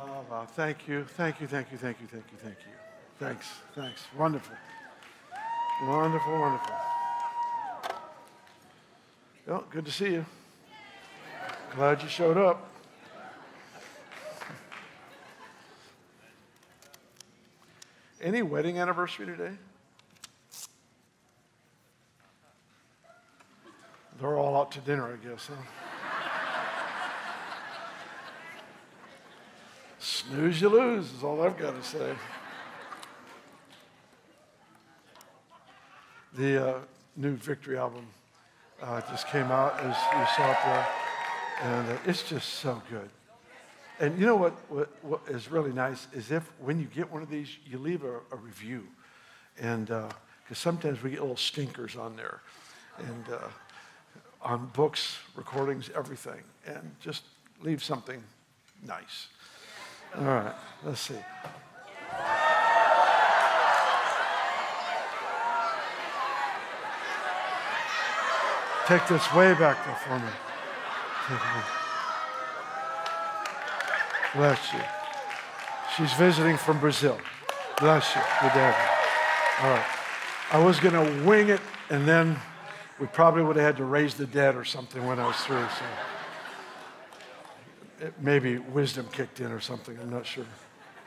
Oh, wow. Thank you. Thank you. Thank you. Thank you. Thank you. Thank you. Thanks. Thanks. Wonderful. Wonderful. Wonderful. Well, good to see you. Glad you showed up. Any wedding anniversary today? They're all out to dinner, I guess, huh? Snooze, you lose, is all I've got to say. The new Victory album just came out, as you saw it there, and it's just so good. And you know what is really nice is if when you get one of these, you leave a review. And because sometimes we get little stinkers on there. And on books, recordings, everything. And just leave something nice. All right, let's see. Take this way back there for me. Bless you. She's visiting from Brazil. Bless you. Good to have you. All right. I was going to wing it, and then we probably would have had to raise the dead or something when I was through. So maybe wisdom kicked in or something. I'm not sure.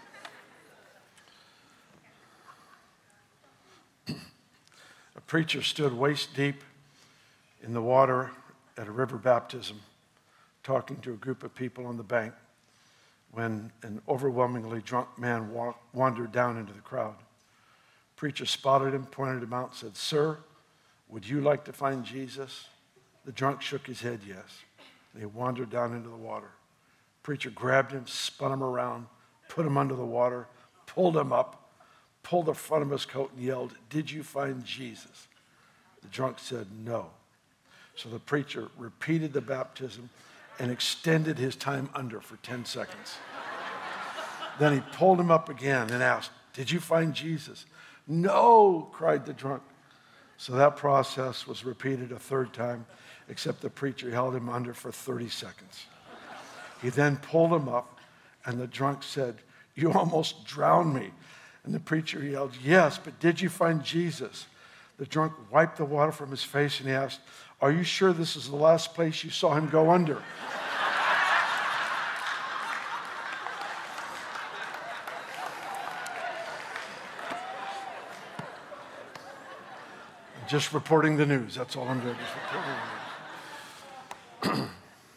A preacher stood waist deep in the water at a river baptism, talking to a group of people on the bank, when an overwhelmingly drunk man wandered down into the crowd. Preacher spotted him, pointed him out, and said, "Sir, would you like to find Jesus?" The drunk shook his head, yes. And he wandered down into the water. Preacher grabbed him, spun him around, put him under the water, pulled him up, pulled the front of his coat and yelled, "Did you find Jesus?" The drunk said, "No." So the preacher repeated the baptism and extended his time under for 10 seconds. Then he pulled him up again and asked, "Did you find Jesus?" "No," cried the drunk. So that process was repeated a third time, except the preacher held him under for 30 seconds. He then pulled him up, and the drunk said, "You almost drowned me." And the preacher yelled, "Yes, but did you find Jesus?" The drunk wiped the water from his face, and he asked, "Are you sure this is the last place you saw him go under?" Just reporting the news. That's all I'm doing. Just reporting the news.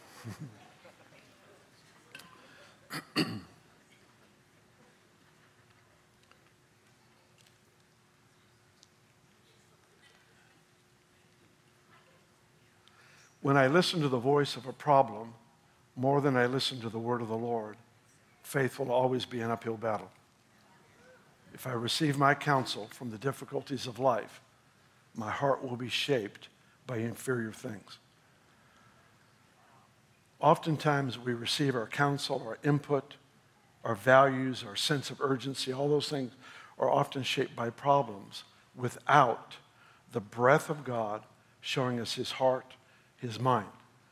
When I listen to the voice of a problem more than I listen to the word of the Lord, faith will always be an uphill battle. If I receive my counsel from the difficulties of life, my heart will be shaped by inferior things. Oftentimes we receive our counsel, our input, our values, our sense of urgency, all those things are often shaped by problems without the breath of God showing us his heart, his mind.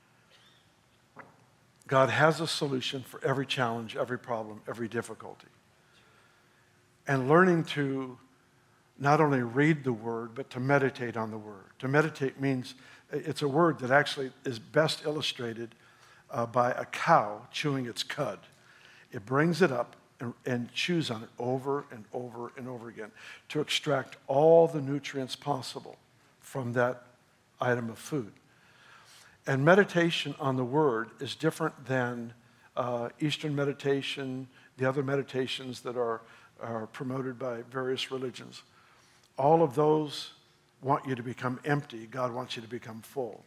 God has a solution for every challenge, every problem, every difficulty. And learning to not only read the word, but to meditate on the word. To meditate means, it's a word that actually is best illustrated by a cow chewing its cud. It brings it up and chews on it over and over and over again to extract all the nutrients possible from that item of food. And meditation on the word is different than Eastern meditation, the other meditations that are promoted by various religions. All of those want you to become empty. God wants you to become full.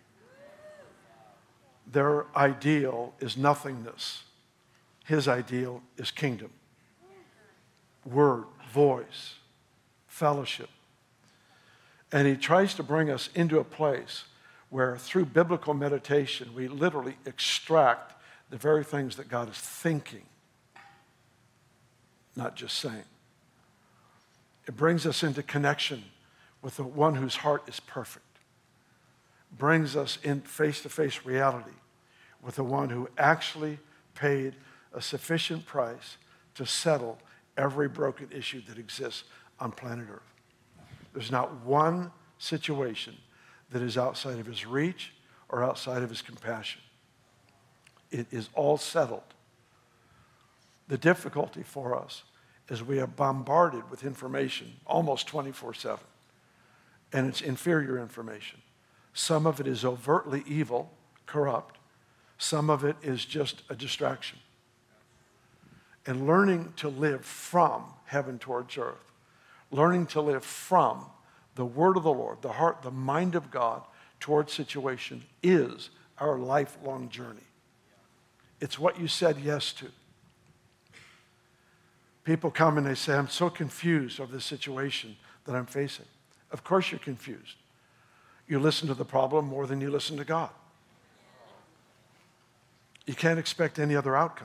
Their ideal is nothingness. His ideal is kingdom. Word, voice, fellowship. And he tries to bring us into a place where through biblical meditation, we literally extract the very things that God is thinking, not just saying. It brings us into connection with the one whose heart is perfect. Brings us in face-to-face reality with the one who actually paid a sufficient price to settle every broken issue that exists on planet Earth. There's not one situation that is outside of his reach or outside of his compassion. It is all settled. The difficulty for us is we are bombarded with information almost 24/7, and it's inferior information. Some of it is overtly evil, corrupt. Some of it is just a distraction. And learning to live from heaven towards earth, learning to live from the word of the Lord, the heart, the mind of God towards situation is our lifelong journey. It's what you said yes to. People come and they say, I'm so confused over this situation that I'm facing. Of course you're confused. You listen to the problem more than you listen to God. You can't expect any other outcome.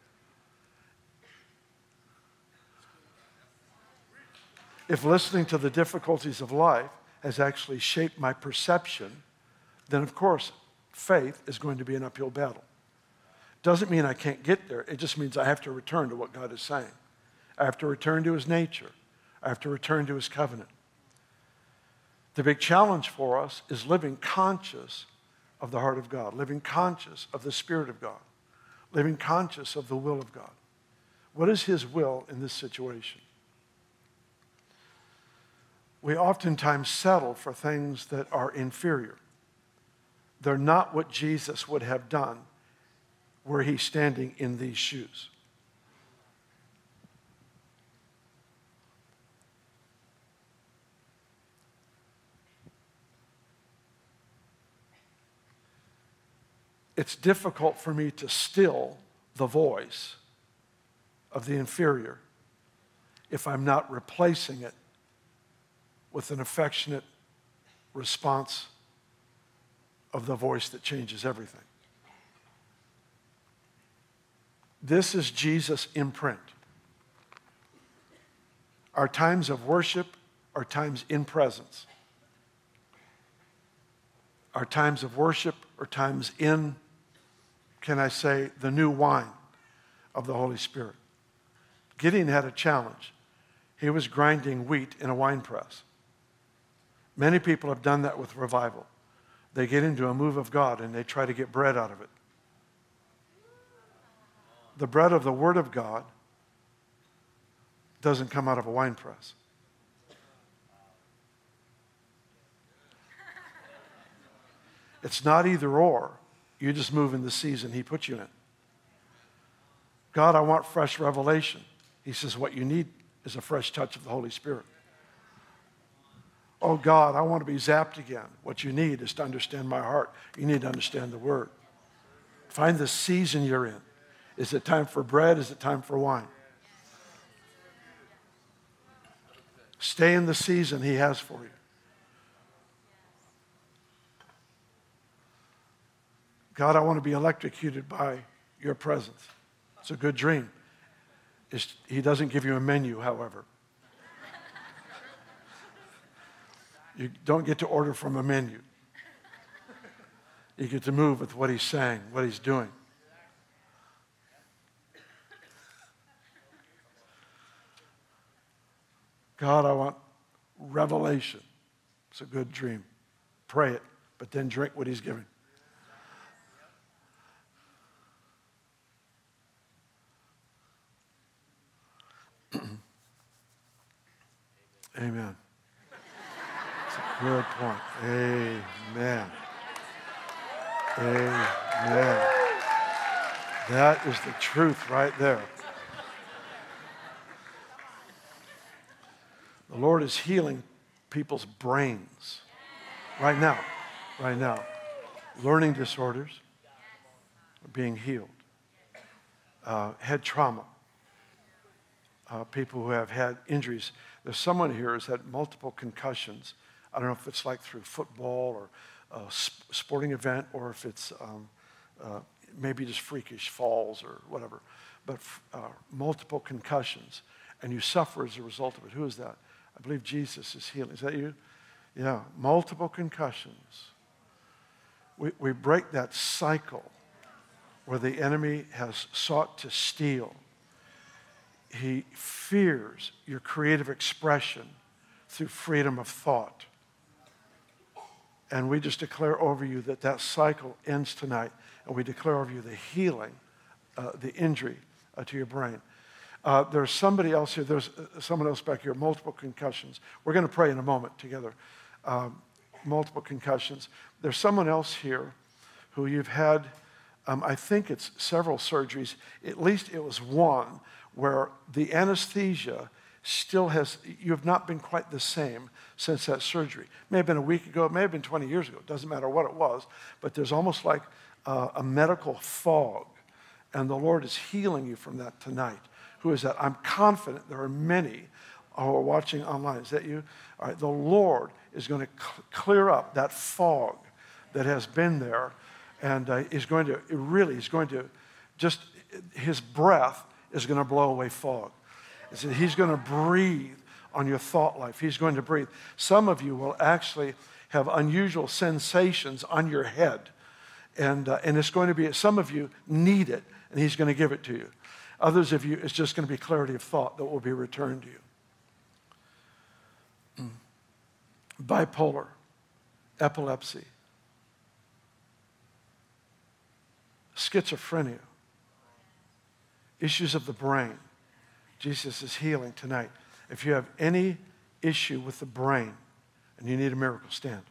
If listening to the difficulties of life has actually shaped my perception, then of course faith is going to be an uphill battle. Doesn't mean I can't get there. It just means I have to return to what God is saying. I have to return to his nature. I have to return to his covenant. The big challenge for us is living conscious of the heart of God, living conscious of the Spirit of God, living conscious of the will of God. What is his will in this situation? We oftentimes settle for things that are inferior. They're not what Jesus would have done were he standing in these shoes. It's difficult for me to still the voice of the inferior if I'm not replacing it with an affectionate response of the voice that changes everything. This is Jesus' imprint. Our times of worship are times in presence. Our times of worship are times in, can I say, the new wine of the Holy Spirit. Gideon had a challenge. He was grinding wheat in a wine press. Many people have done that with revival. They get into a move of God and they try to get bread out of it. The bread of the Word of God doesn't come out of a wine press. It's not either or. You just move in the season he put you in. God, I want fresh revelation. He says what you need is a fresh touch of the Holy Spirit. Oh God, I want to be zapped again. What you need is to understand my heart. You need to understand the Word. Find the season you're in. Is it time for bread? Is it time for wine? Stay in the season he has for you. God, I want to be electrocuted by your presence. It's a good dream. He doesn't give you a menu, however. You don't get to order from a menu. You get to move with what he's saying, what he's doing. God, I want revelation. It's a good dream. Pray it, but then drink what he's giving. Amen. It's a good point. Amen. Amen. That is the truth right there. The Lord is healing people's brains right now. Right now. Learning disorders are being healed. Head trauma. People who have had injuries. There's someone here who's had multiple concussions. I don't know if it's like through football or a sporting event or if it's maybe just freakish falls or whatever. But multiple concussions. And you suffer as a result of it. Who is that? I believe Jesus is healing. Is that you? Yeah, multiple concussions. We break that cycle where the enemy has sought to steal. He fears your creative expression through freedom of thought. And we just declare over you that that cycle ends tonight. And we declare over you the healing, the injury to your brain. There's somebody else here. There's someone else back here, multiple concussions. We're going to pray in a moment together. Multiple concussions. There's someone else here who you've had, I think it's several surgeries. At least it was one where the anesthesia still has, you have not been quite the same since that surgery. It may have been a week ago, it may have been 20 years ago. It doesn't matter what it was, but there's almost like a medical fog, and the Lord is healing you from that tonight. Who is that? I'm confident there are many who are watching online. Is that you? All right, the Lord is going to clear up that fog that has been there, and he's going to just, his breath is going to blow away fog. He's going to breathe on your thought life. He's going to breathe. Some of you will actually have unusual sensations on your head. And it's going to be, some of you need it, and he's going to give it to you. Others of you, it's just going to be clarity of thought that will be returned to you. Bipolar, epilepsy, schizophrenia, issues of the brain. Jesus is healing tonight. If you have any issue with the brain and you need a miracle, stand.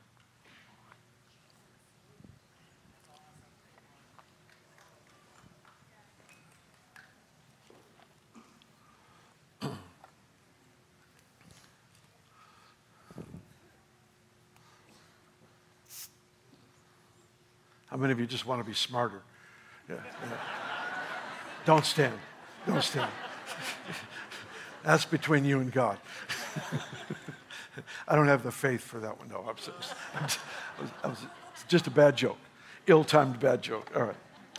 How many of you just want to be smarter? Yeah. Don't stand. Don't stand. That's between you and God. I don't have the faith for that one. No, it's just a bad joke. Ill-timed bad joke. All right.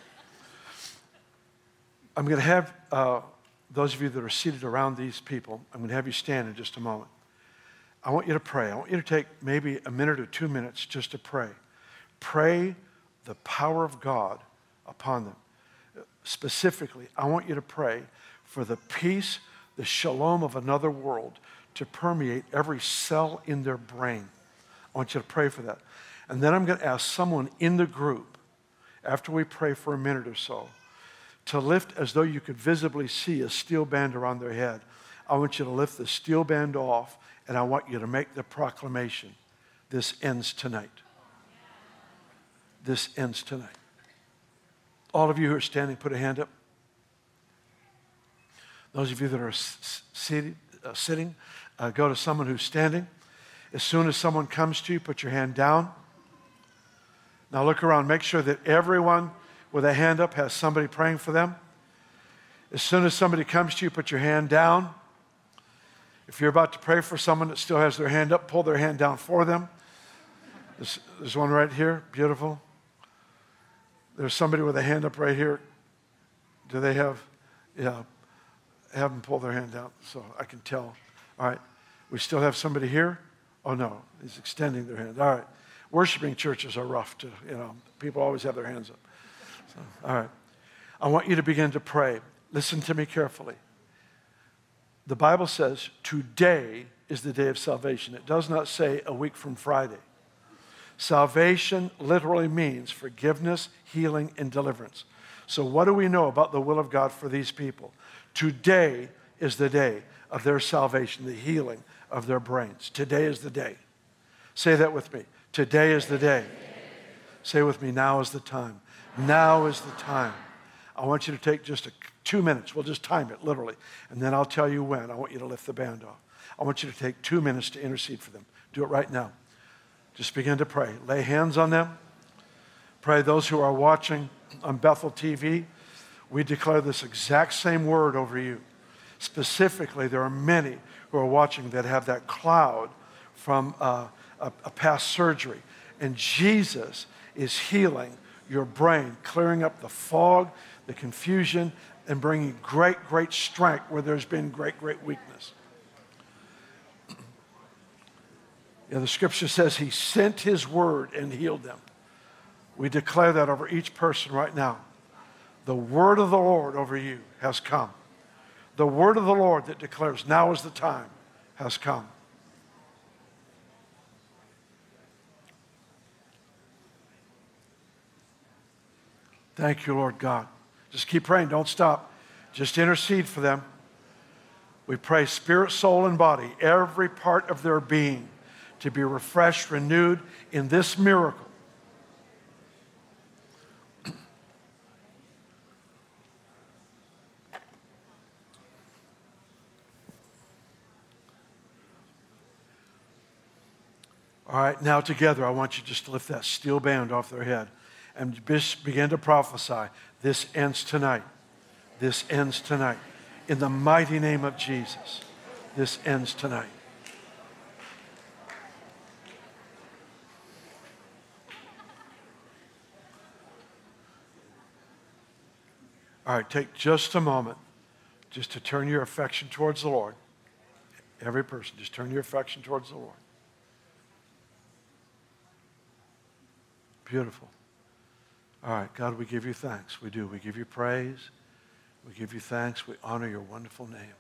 I'm going to have those of you that are seated around these people, I'm going to have you stand in just a moment. I want you to pray. I want you to take maybe a minute or 2 minutes just to pray. Pray the power of God upon them. Specifically, I want you to pray for the peace, the shalom of another world to permeate every cell in their brain. I want you to pray for that. And then I'm going to ask someone in the group, after we pray for a minute or so, to lift as though you could visibly see a steel band around their head. I want you to lift the steel band off, and I want you to make the proclamation, this ends tonight. This ends tonight. All of you who are standing, put a hand up. Those of you that are sitting, go to someone who's standing. As soon as someone comes to you, put your hand down. Now look around. Make sure that everyone with a hand up has somebody praying for them. As soon as somebody comes to you, put your hand down. If you're about to pray for someone that still has their hand up, pull their hand down for them. There's one right here. Beautiful. There's somebody with a hand up right here. Do they have? Yeah. Have them pull their hand down so I can tell. All right. We still have somebody here? Oh, no. He's extending their hand. All right. Worshiping churches are rough too. People always have their hands up. So, all right. I want you to begin to pray. Listen to me carefully. The Bible says today is the day of salvation. It does not say a week from Friday. Salvation literally means forgiveness, healing, and deliverance. So what do we know about the will of God for these people? Today is the day of their salvation, the healing of their brains. Today is the day. Say that with me. Today is the day. Say with me, now is the time. Now is the time. I want you to take just 2 minutes. We'll just time it, literally. And then I'll tell you when. I want you to lift the band off. I want you to take 2 minutes to intercede for them. Do it right now. Just begin to pray. Lay hands on them. Pray those who are watching on Bethel TV. We declare this exact same word over you. Specifically, there are many who are watching that have that cloud from a past surgery. And Jesus is healing your brain, clearing up the fog, the confusion, and bringing great, great strength where there's been great, great weakness. The scripture says he sent his word and healed them. We declare that over each person right now. The word of the Lord over you has come. The word of the Lord that declares now is the time has come. Thank you, Lord God. Just keep praying. Don't stop. Just intercede for them. We pray spirit, soul, and body, every part of their being, to be refreshed, renewed in this miracle. All right, now together, I want you just to lift that steel band off their head and just begin to prophesy. This ends tonight. This ends tonight. In the mighty name of Jesus, this ends tonight. All right, take just a moment just to turn your affection towards the Lord. Every person, just turn your affection towards the Lord. Beautiful. All right, God, we give you thanks. We do. We give you praise. We give you thanks. We honor your wonderful name.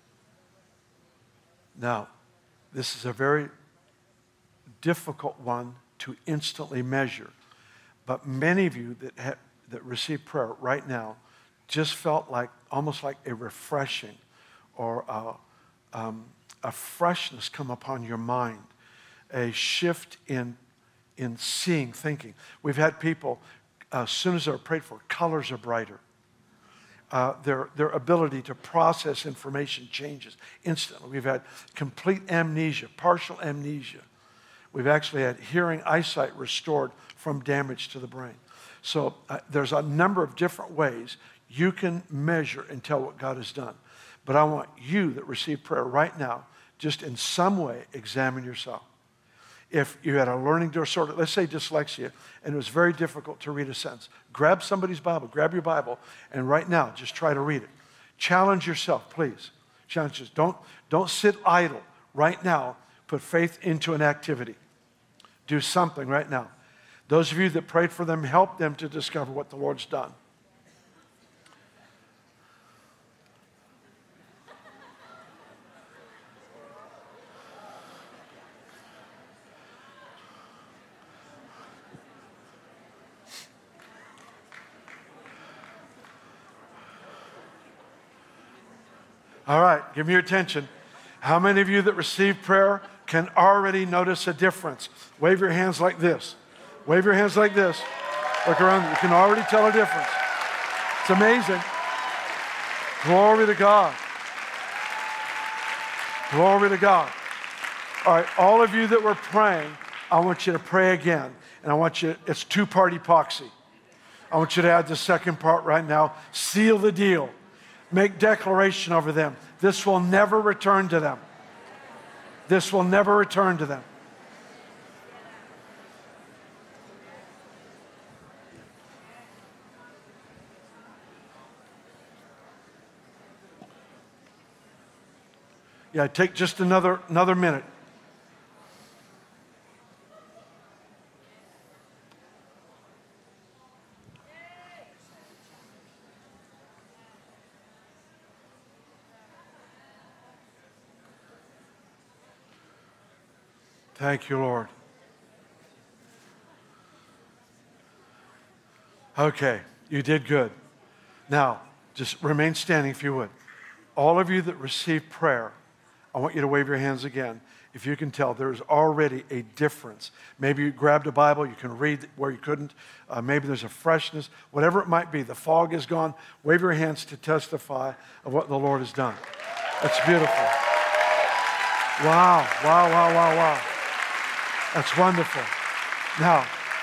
Now, this is a very difficult one to instantly measure, but many of you that receive prayer right now just felt like almost like a refreshing or a freshness come upon your mind, a shift in seeing, thinking. We've had people, as soon as they're prayed for, colors are brighter. Their ability to process information changes instantly. We've had complete amnesia, partial amnesia. We've actually had hearing, eyesight restored from damage to the brain. So there's a number of different ways you can measure and tell what God has done. But I want you that receive prayer right now, just in some way, examine yourself. If you had a learning disorder, let's say dyslexia, and it was very difficult to read a sentence, grab somebody's Bible, grab your Bible, and right now, just try to read it. Challenge yourself, please. Challenge yourself. Don't sit idle. Right now, put faith into an activity. Do something right now. Those of you that prayed for them, help them to discover what the Lord's done. All right, give me your attention. How many of you that receive prayer can already notice a difference? Wave your hands like this. Wave your hands like this. Look around. You can already tell a difference. It's amazing. Glory to God. Glory to God. All right, all of you that were praying, I want you to pray again. And I want you, it's two-part epoxy. I want you to add the second part right now. Seal the deal. Make declaration over them. This will never return to them. This will never return to them. Yeah, take just another minute. Thank you, Lord. Okay, you did good. Now, just remain standing if you would. All of you that receive prayer, I want you to wave your hands again. If you can tell, there's already a difference. Maybe you grabbed a Bible, you can read where you couldn't. Maybe there's a freshness. Whatever it might be, the fog is gone. Wave your hands to testify of what the Lord has done. That's beautiful. Wow, wow, wow, wow, wow. That's wonderful. Now,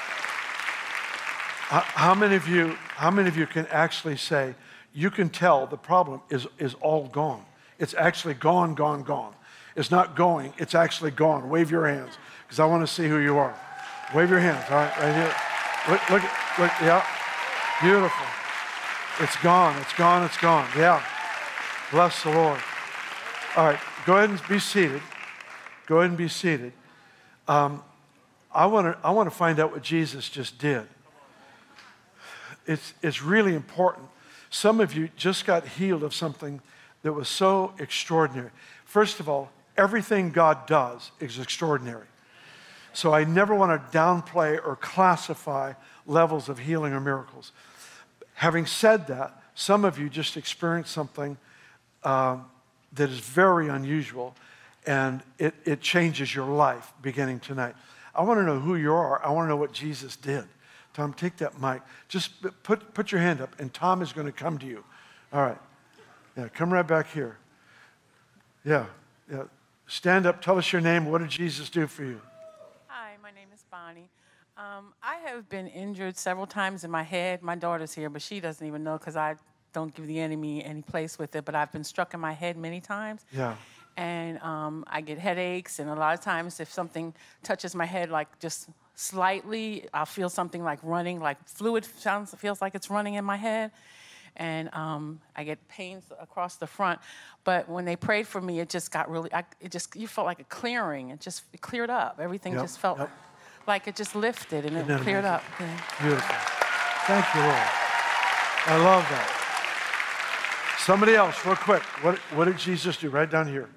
how many of you can actually say, you can tell the problem is all gone? It's actually gone, gone, gone. It's not going, it's actually gone. Wave your hands, because I want to see who you are. Wave your hands, all right, right here. Look, yeah. Beautiful. It's gone, it's gone, it's gone. Yeah. Bless the Lord. All right, go ahead and be seated. Go ahead and be seated. I want to find out what Jesus just did. It's really important. Some of you just got healed of something that was so extraordinary. First of all, everything God does is extraordinary. So I never want to downplay or classify levels of healing or miracles. Having said that, some of you just experienced something that is very unusual, and it changes your life beginning tonight. I want to know who you are. I want to know what Jesus did. Tom, take that mic. Just put your hand up, and Tom is going to come to you. All right. Yeah, come right back here. Yeah. Stand up. Tell us your name. What did Jesus do for you? Hi, my name is Bonnie. I have been injured several times in my head. My daughter's here, but she doesn't even know because I don't give the enemy any place with it. But I've been struck in my head many times. Yeah. And I get headaches. And a lot of times if something touches my head, like just slightly, I'll feel something like running, like fluid feels like it's running in my head. And I get pains across the front. But when they prayed for me, it just got really, you felt like a clearing. It cleared up. Everything just felt like it just lifted and it cleared up. Yeah. Beautiful. Thank you, Lord. I love that. Somebody else, real quick. What did Jesus do? Right down here.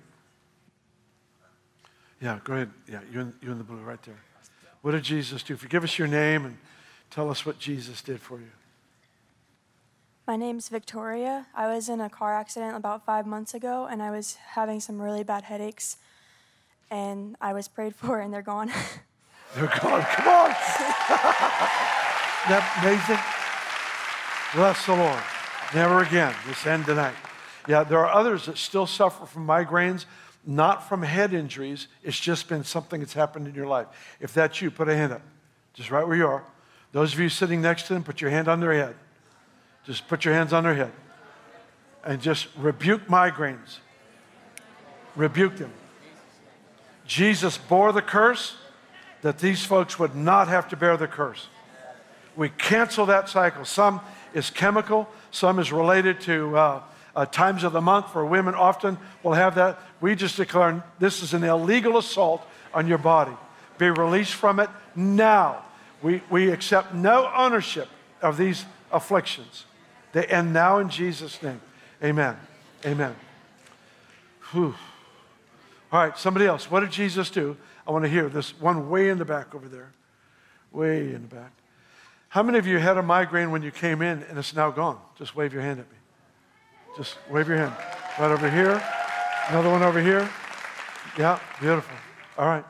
Yeah, go ahead. Yeah, you in the blue right there. What did Jesus do? Forgive us your name and tell us what Jesus did for you. My name's Victoria. I was in a car accident about 5 months ago, and I was having some really bad headaches. And I was prayed for, and they're gone. They're gone. Come on. Isn't that amazing? Bless the Lord. Never again. This end tonight. Yeah, there are others that still suffer from migraines, not from head injuries. It's just been something that's happened in your life. If that's you, put a hand up. Just right where you are. Those of you sitting next to them, put your hand on their head. Just put your hands on their head. And just rebuke migraines. Rebuke them. Jesus bore the curse that these folks would not have to bear the curse. We cancel that cycle. Some is chemical. Some is related to times of the month where women often will have that. We just declare this is an illegal assault on your body. Be released from it now. We accept no ownership of these afflictions. They end now in Jesus' name. Amen. Amen. Whew. All right, somebody else. What did Jesus do? I want to hear this one way in the back over there. Way in the back. How many of you had a migraine when you came in and it's now gone? Just wave your hand at me. Just wave your hand. Right over here. Another one over here. Yeah, beautiful. All right.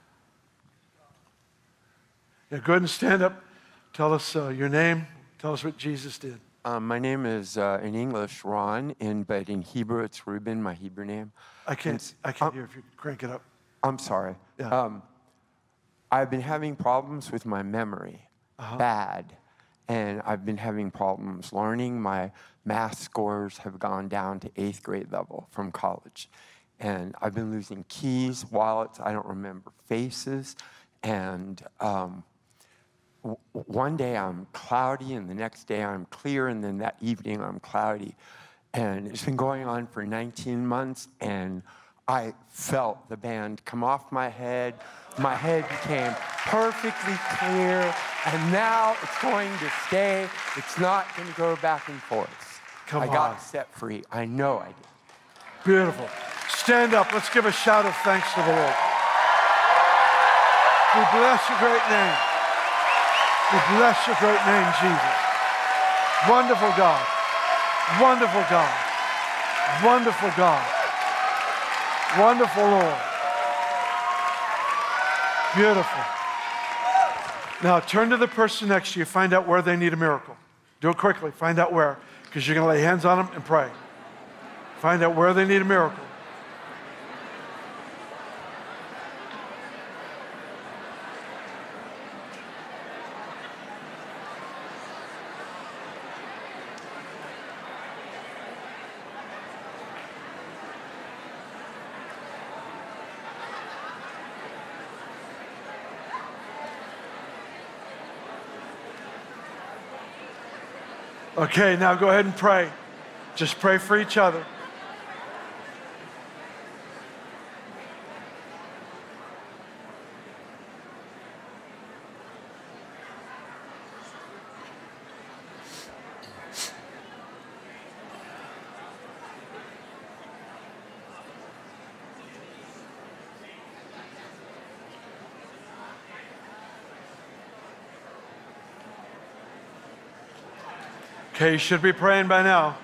Yeah, go ahead and stand up. Tell us your name. Tell us what Jesus did. My name is, in English, Ron, but in Hebrew, it's Reuben, my Hebrew name. I can't hear if you crank it up. I'm sorry. Yeah. I've been having problems with my memory, bad, and I've been having problems learning. My math scores have gone down to 8th grade level from college, and I've been losing keys, wallets. I don't remember faces, and one day I'm cloudy, and the next day I'm clear, and then that evening I'm cloudy. And it's been going on for 19 months, and I felt the band come off my head. My head became perfectly clear, and now it's going to stay. It's not going to go back and forth. I got set free. I know I did. Beautiful. Stand up. Let's give a shout of thanks to the Lord. We bless your great name. We bless your great name, Jesus. Wonderful God. Wonderful God. Wonderful God. Wonderful Lord. Beautiful. Now turn to the person next to you. Find out where they need a miracle. Do it quickly. Find out where, because you're going to lay hands on them and pray. Find out where they need a miracle. Okay, now go ahead and pray. Just pray for each other. Okay, you should be praying by now.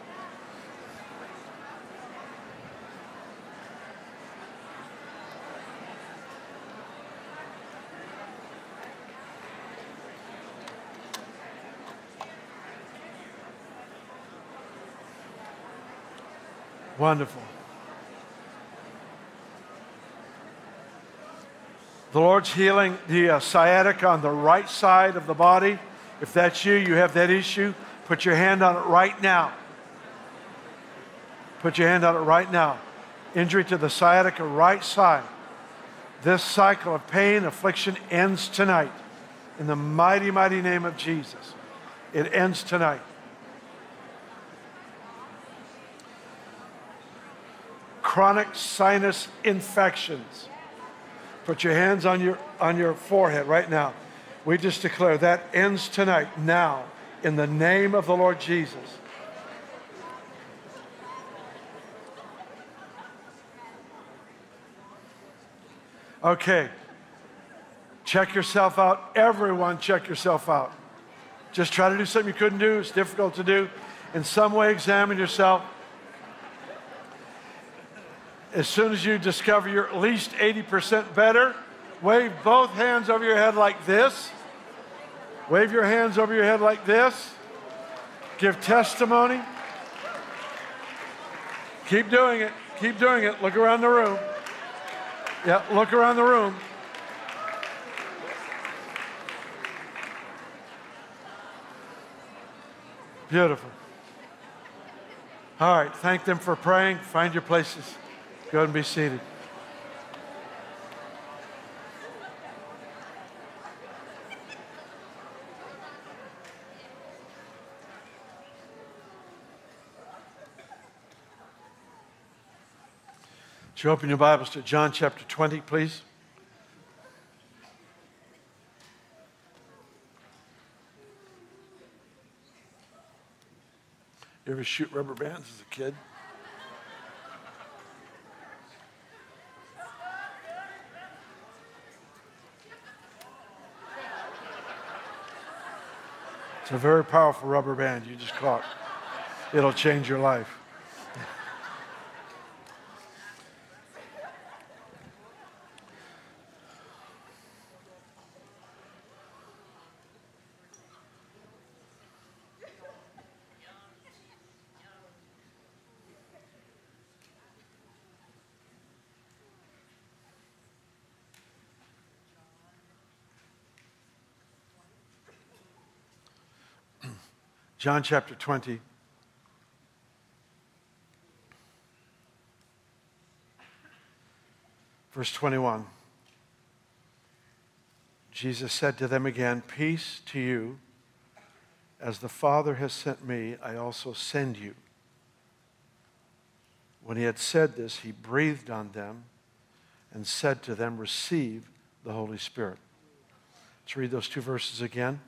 Wonderful. The Lord's healing the sciatica on the right side of the body. If that's you, you have that issue, put your hand on it right now. Put your hand on it right now. Injury to the sciatica right side. This cycle of pain, affliction ends tonight. In the mighty, mighty name of Jesus. It ends tonight. Chronic sinus infections. Put your hands on your forehead right now. We just declare that ends tonight, now, in the name of the Lord Jesus. Okay. Check yourself out. Everyone, check yourself out. Just try to do something you couldn't do. It's difficult to do. In some way, examine yourself. As soon as you discover you're at least 80% better, wave both hands over your head like this. Wave your hands over your head like this. Give testimony. Keep doing it. Keep doing it. Look around the room. Yeah, look around the room. Beautiful. All right, thank them for praying. Find your places. Go ahead and be seated. Would you open your Bibles to John chapter 20, please? You ever shoot rubber bands as a kid? It's a very powerful rubber band you just caught. It'll change your life. John chapter 20. Verse 21. Jesus said to them again, "Peace to you. As the Father has sent me, I also send you." When he had said this, he breathed on them and said to them, "Receive the Holy Spirit." Let's read those two verses again.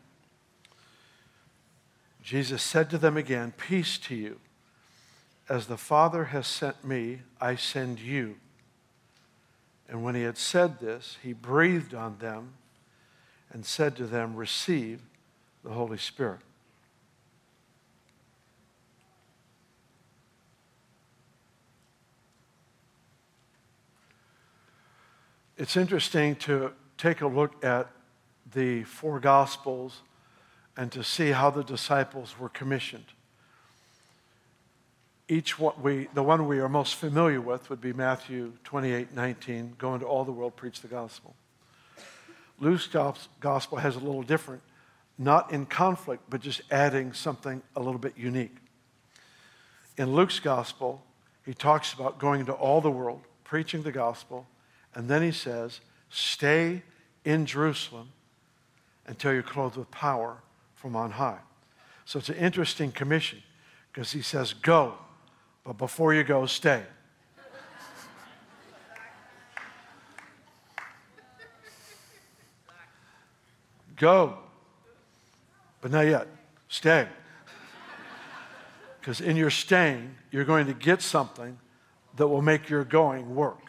Jesus said to them again, "Peace to you. As the Father has sent me, I send you." And when he had said this, he breathed on them and said to them, "Receive the Holy Spirit." It's interesting to take a look at the four Gospels and to see how the disciples were commissioned. The one we are most familiar with would be Matthew 28:19, "Go into all the world, preach the gospel." Luke's gospel has a little different, not in conflict, but just adding something a little bit unique. In Luke's gospel, he talks about going into all the world, preaching the gospel, and then he says, "Stay in Jerusalem until you're clothed with power from on high." So it's an interesting commission because he says, "Go, but before you go, stay." Go, but not yet. Stay. Because in your staying, you're going to get something that will make your going work.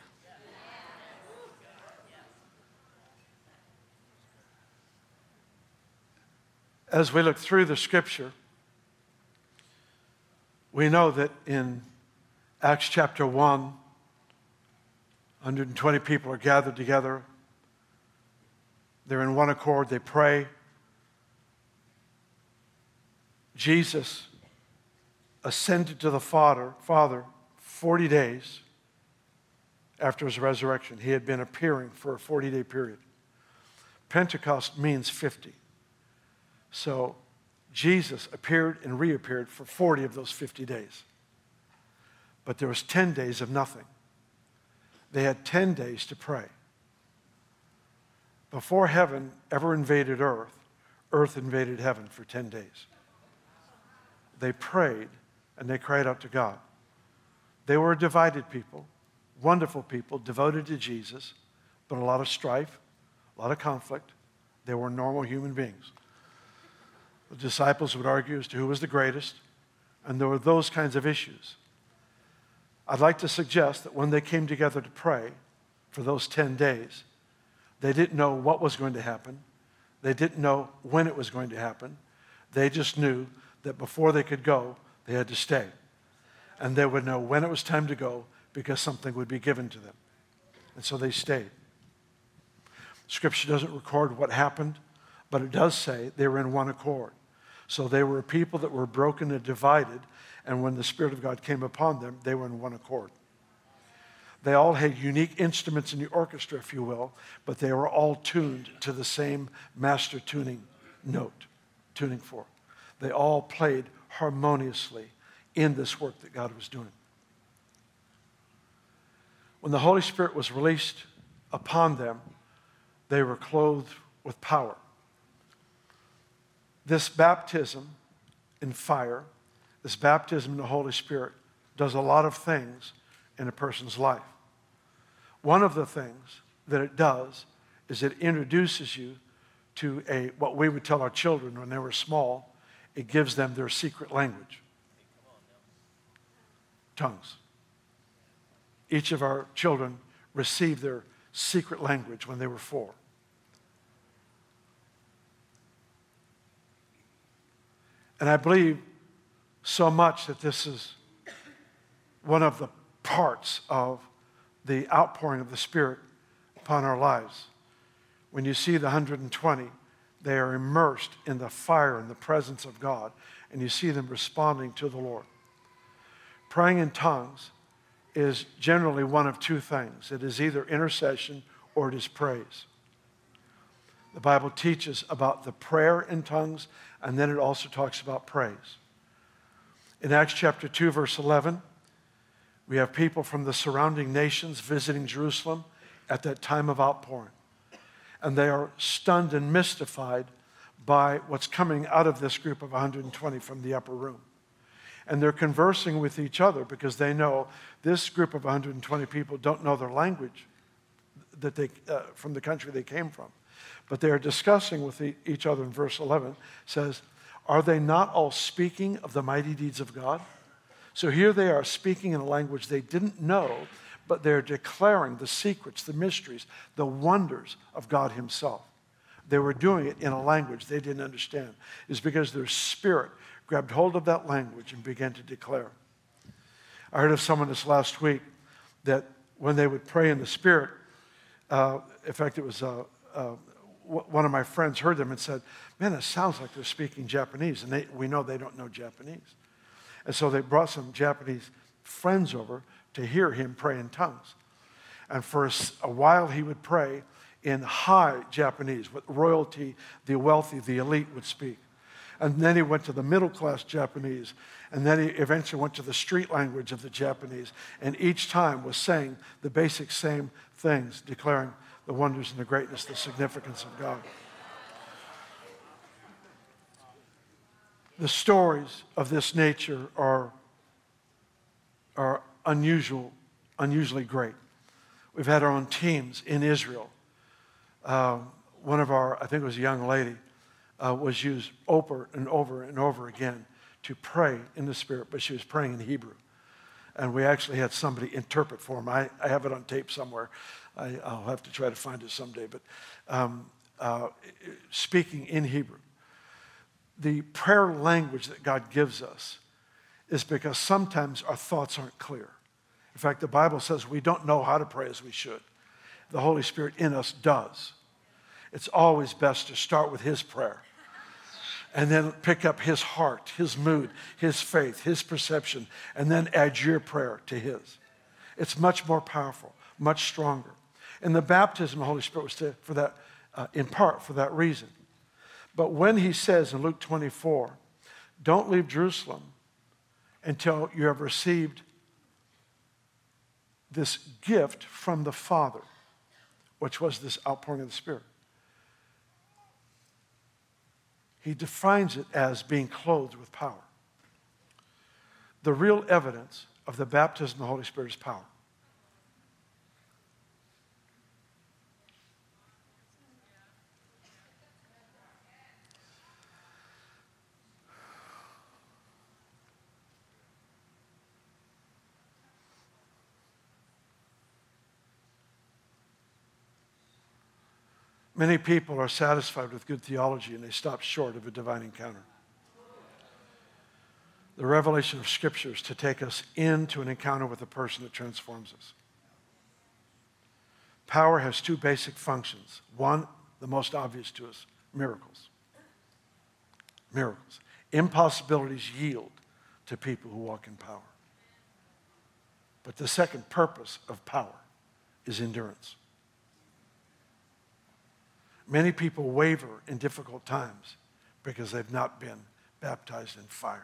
As we look through the scripture, We know that in Acts chapter 1, 120 people are gathered together. They're in one accord. They pray. Jesus ascended to the Father 40 days after his resurrection. He had been appearing for a 40-day period. Pentecost means 50. So Jesus appeared and reappeared for 40 of those 50 days. But there was 10 days of nothing. They had 10 days to pray. Before heaven ever invaded earth, earth invaded heaven for 10 days. They prayed and they cried out to God. They were a divided people, wonderful people, devoted to Jesus, but a lot of strife, a lot of conflict. They were normal human beings. The disciples would argue as to who was the greatest, and there were those kinds of issues. I'd like to suggest that when they came together to pray for those 10 days, they didn't know what was going to happen. They didn't know when it was going to happen. They just knew that before they could go, they had to stay. And they would know when it was time to go because something would be given to them. And so they stayed. Scripture doesn't record what happened, but it does say they were in one accord. So they were a people that were broken and divided, and when the Spirit of God came upon them, they were in one accord. They all had unique instruments in the orchestra, if you will, but they were all tuned to the same master tuning note, tuning fork. They all played harmoniously in this work that God was doing. When the Holy Spirit was released upon them, they were clothed with power. This baptism in fire, this baptism in the Holy Spirit, does a lot of things in a person's life. One of the things that it does is it introduces you to what we would tell our children when they were small. It gives them their secret language. Tongues. Each of our children received their secret language when they were 4. And I believe so much that this is one of the parts of the outpouring of the Spirit upon our lives. When you see the 120, they are immersed in the fire and the presence of God, and you see them responding to the Lord. Praying in tongues is generally one of two things. It is either intercession or it is praise. The Bible teaches about the prayer in tongues, and then it also talks about praise. In Acts chapter 2, verse 11, we have people from the surrounding nations visiting Jerusalem at that time of outpouring. And they are stunned and mystified by what's coming out of this group of 120 from the upper room. And they're conversing with each other because they know this group of 120 people don't know their language that from the country they came from. But they are discussing with each other in verse 11, says, are they not all speaking of the mighty deeds of God? So here they are speaking in a language they didn't know, but they're declaring the secrets, the mysteries, the wonders of God himself. They were doing it in a language they didn't understand. It's because their spirit grabbed hold of that language and began to declare. I heard of someone this last week that when they would pray in the Spirit, in fact, it was one of my friends heard them and said, man, it sounds like they're speaking Japanese. And we know they don't know Japanese. And so they brought some Japanese friends over to hear him pray in tongues. And for a while he would pray in high Japanese, what royalty, the wealthy, the elite would speak. And then he went to the middle class Japanese. And then he eventually went to the street language of the Japanese. And each time was saying the basic same things, declaring the wonders and the greatness, the significance of God. The stories of this nature are unusually great. We've had our own teams in Israel. One of our, I think it was a young lady, was used over and over and over again to pray in the Spirit, but she was praying in Hebrew. And we actually had somebody interpret for them. I have it on tape somewhere. I'll have to try to find it someday. But speaking in Hebrew. The prayer language that God gives us is because sometimes our thoughts aren't clear. In fact, the Bible says we don't know how to pray as we should. The Holy Spirit in us does. It's always best to start with His prayer and then pick up His heart, His mood, His faith, His perception, and then add your prayer to His. It's much more powerful, much stronger. And the baptism of the Holy Spirit was for that, in part for that reason. But when He says in Luke 24, don't leave Jerusalem until you have received this gift from the Father, which was this outpouring of the Spirit. He defines it as being clothed with power. The real evidence of the baptism of the Holy Spirit is power. Many people are satisfied with good theology and they stop short of a divine encounter. The revelation of Scripture is to take us into an encounter with a person that transforms us. Power has two basic functions. One, the most obvious to us, miracles. Miracles. Impossibilities yield to people who walk in power. But the second purpose of power is endurance. Many people waver in difficult times because they've not been baptized in fire.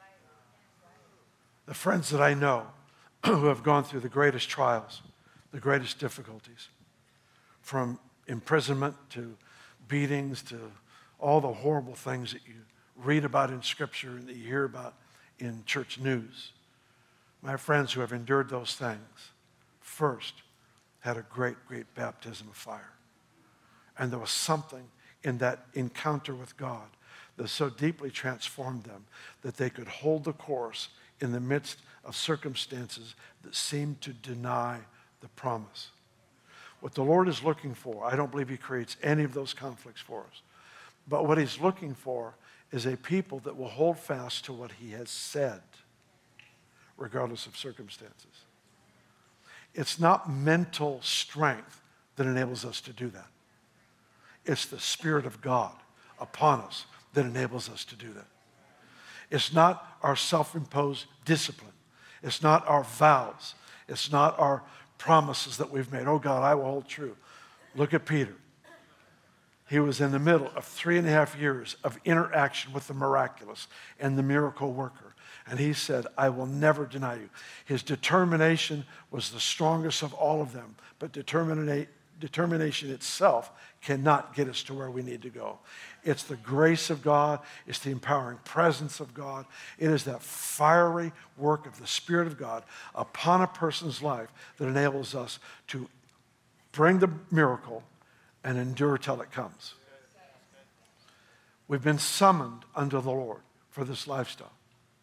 The friends that I know who have gone through the greatest trials, the greatest difficulties, from imprisonment to beatings to all the horrible things that you read about in Scripture and that you hear about in church news. My friends who have endured those things first had a great, great baptism of fire. And there was something in that encounter with God that so deeply transformed them that they could hold the course in the midst of circumstances that seemed to deny the promise. What the Lord is looking for, I don't believe He creates any of those conflicts for us. But what He's looking for is a people that will hold fast to what He has said, regardless of circumstances. It's not mental strength that enables us to do that. It's the Spirit of God upon us that enables us to do that. It's not our self-imposed discipline. It's not our vows. It's not our promises that we've made. Oh God, I will hold true. Look at Peter. He was in the middle of 3.5 years of interaction with the miraculous and the miracle worker. And he said, I will never deny you. His determination was the strongest of all of them, but determination itself cannot get us to where we need to go. It's the grace of God. It's the empowering presence of God. It is that fiery work of the Spirit of God upon a person's life that enables us to bring the miracle and endure till it comes. We've been summoned unto the Lord for this lifestyle.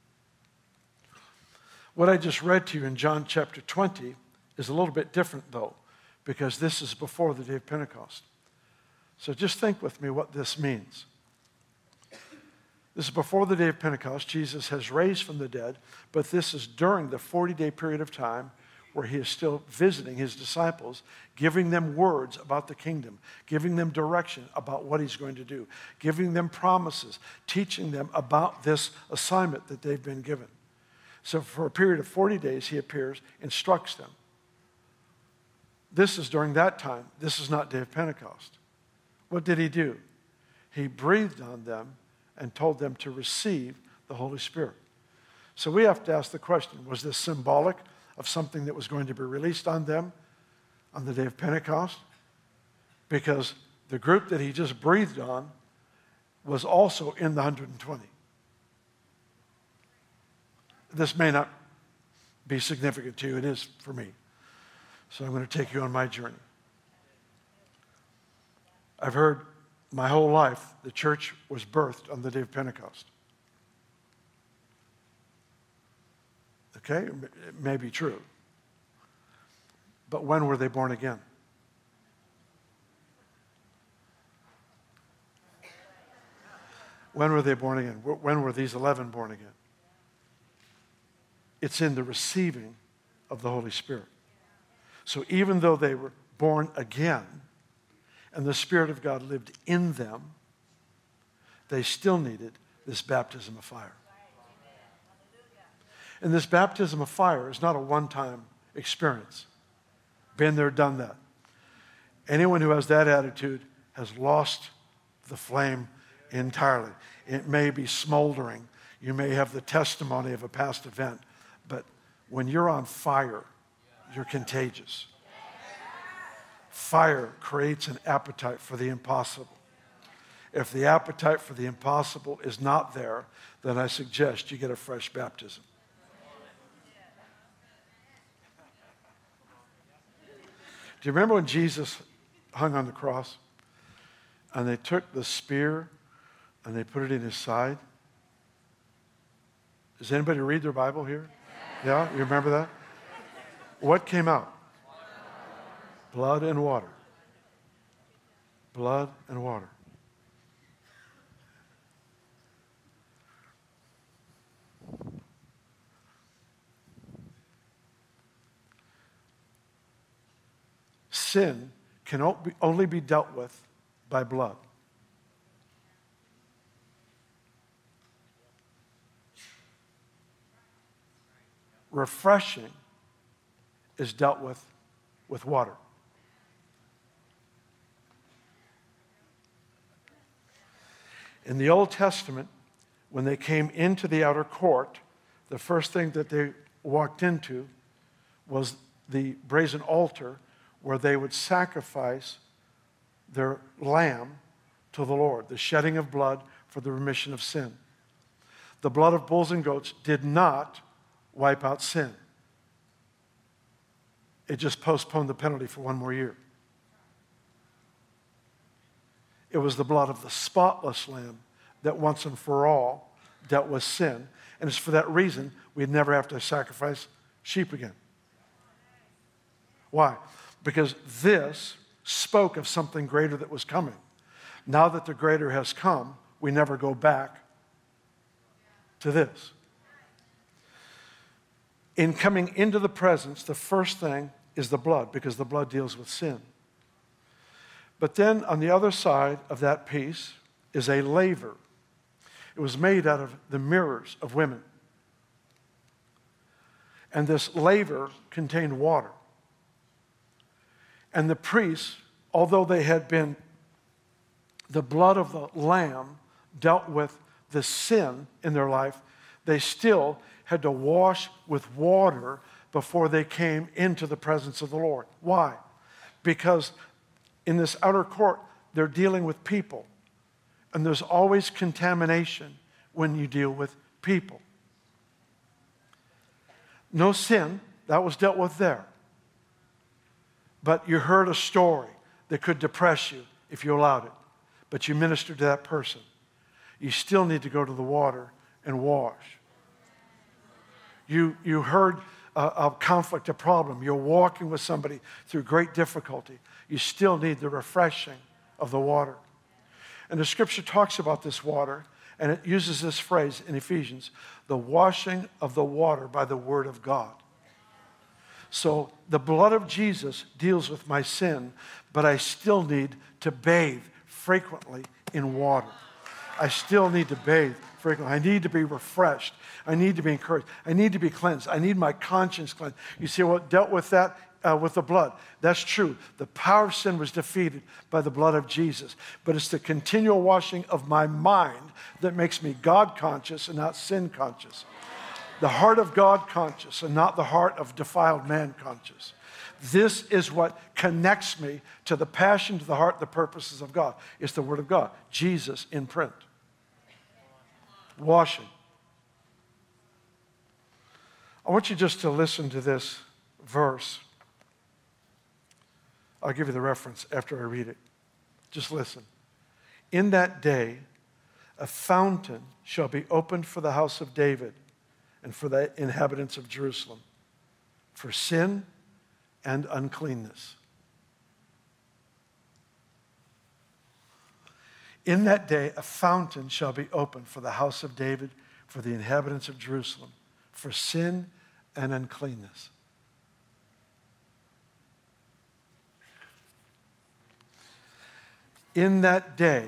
What I just read to you in John chapter 20 is a little bit different, though, because this is before the day of Pentecost. So just think with me what this means. This is before the day of Pentecost. Jesus has raised from the dead, but this is during the 40-day period of time where He is still visiting His disciples, giving them words about the kingdom, giving them direction about what He's going to do, giving them promises, teaching them about this assignment that they've been given. So for a period of 40 days, He appears, instructs them. This is during that time. This is not day of Pentecost. What did He do? He breathed on them and told them to receive the Holy Spirit. So we have to ask the question, was this symbolic of something that was going to be released on them on the day of Pentecost? Because the group that He just breathed on was also in the 120. This may not be significant to you. It is for me. So I'm going to take you on my journey. I've heard my whole life the church was birthed on the day of Pentecost. Okay? It may be true. But when were they born again? When were they born again? When were these 11 born again? it's in the receiving of the Holy Spirit. So even though they were born again and the Spirit of God lived in them, they still needed this baptism of fire. And this baptism of fire is not a one-time experience. Been there, done that. Anyone who has that attitude has lost the flame entirely. It may be smoldering. You may have the testimony of a past event, but when you're on fire, you're contagious. Fire creates an appetite for the impossible. If the appetite for the impossible is not there, then I suggest you get a fresh baptism. Do you remember when Jesus hung on the cross and they took the spear and they put it in his side? Does anybody read their Bible here? Yeah, you remember that? What came out? Blood and water. Blood and water. Sin can only be dealt with by blood. Refreshing is dealt with water. In the Old Testament, when they came into the outer court, the first thing that they walked into was the brazen altar where they would sacrifice their lamb to the Lord, the shedding of blood for the remission of sin. The blood of bulls and goats did not wipe out sin. It just postponed the penalty for one more year. It was the blood of the spotless lamb that once and for all dealt with sin. And it's for that reason we'd never have to sacrifice sheep again. Why? Because this spoke of something greater that was coming. Now that the greater has come, we never go back to this. In coming into the presence, the first thing is the blood, because the blood deals with sin. But then on the other side of that piece is a laver. It was made out of the mirrors of women. And this laver contained water. And the priests, although they had been, the blood of the lamb dealt with the sin in their life, they still had to wash with water before they came into the presence of the Lord. Why? Because in this outer court, they're dealing with people. And there's always contamination when you deal with people. No sin, that was dealt with there. But you heard a story that could depress you if you allowed it. But you ministered to that person. You still need to go to the water and wash. You heard a conflict, a problem. You're walking with somebody through great difficulty. You still need the refreshing of the water. And the scripture talks about this water, and it uses this phrase in Ephesians, the washing of the water by the word of God. So the blood of Jesus deals with my sin, but I still need to bathe frequently in water. I still need to bathe frequently. I need to be refreshed. I need to be encouraged. I need to be cleansed. I need my conscience cleansed. You see what dealt with that? With the blood. That's true. The power of sin was defeated by the blood of Jesus. But it's the continual washing of my mind that makes me God conscious and not sin conscious. The heart of God conscious and not the heart of defiled man conscious. This is what connects me to the passion, to the heart, the purposes of God. It's the Word of God. Jesus in print. Washing. I want you just to listen to this verse. I'll give you the reference after I read it. Just listen. In that day, a fountain shall be opened for the house of David and for the inhabitants of Jerusalem, for sin and uncleanness. In that day, a fountain shall be opened for the house of David, for the inhabitants of Jerusalem, for sin and uncleanness. In that day,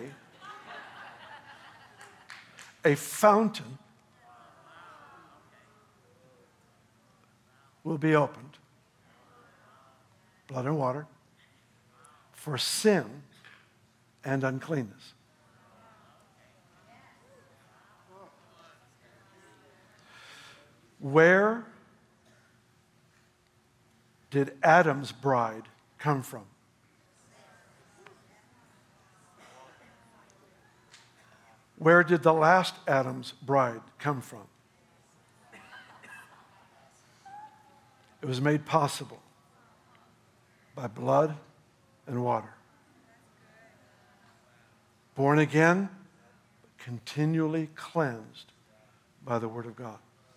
a fountain will be opened, blood and water, for sin and uncleanness. Where did Adam's bride come from? Where did the last Adam's bride come from? It was made possible by blood and water. Born again, continually cleansed by the Word of God.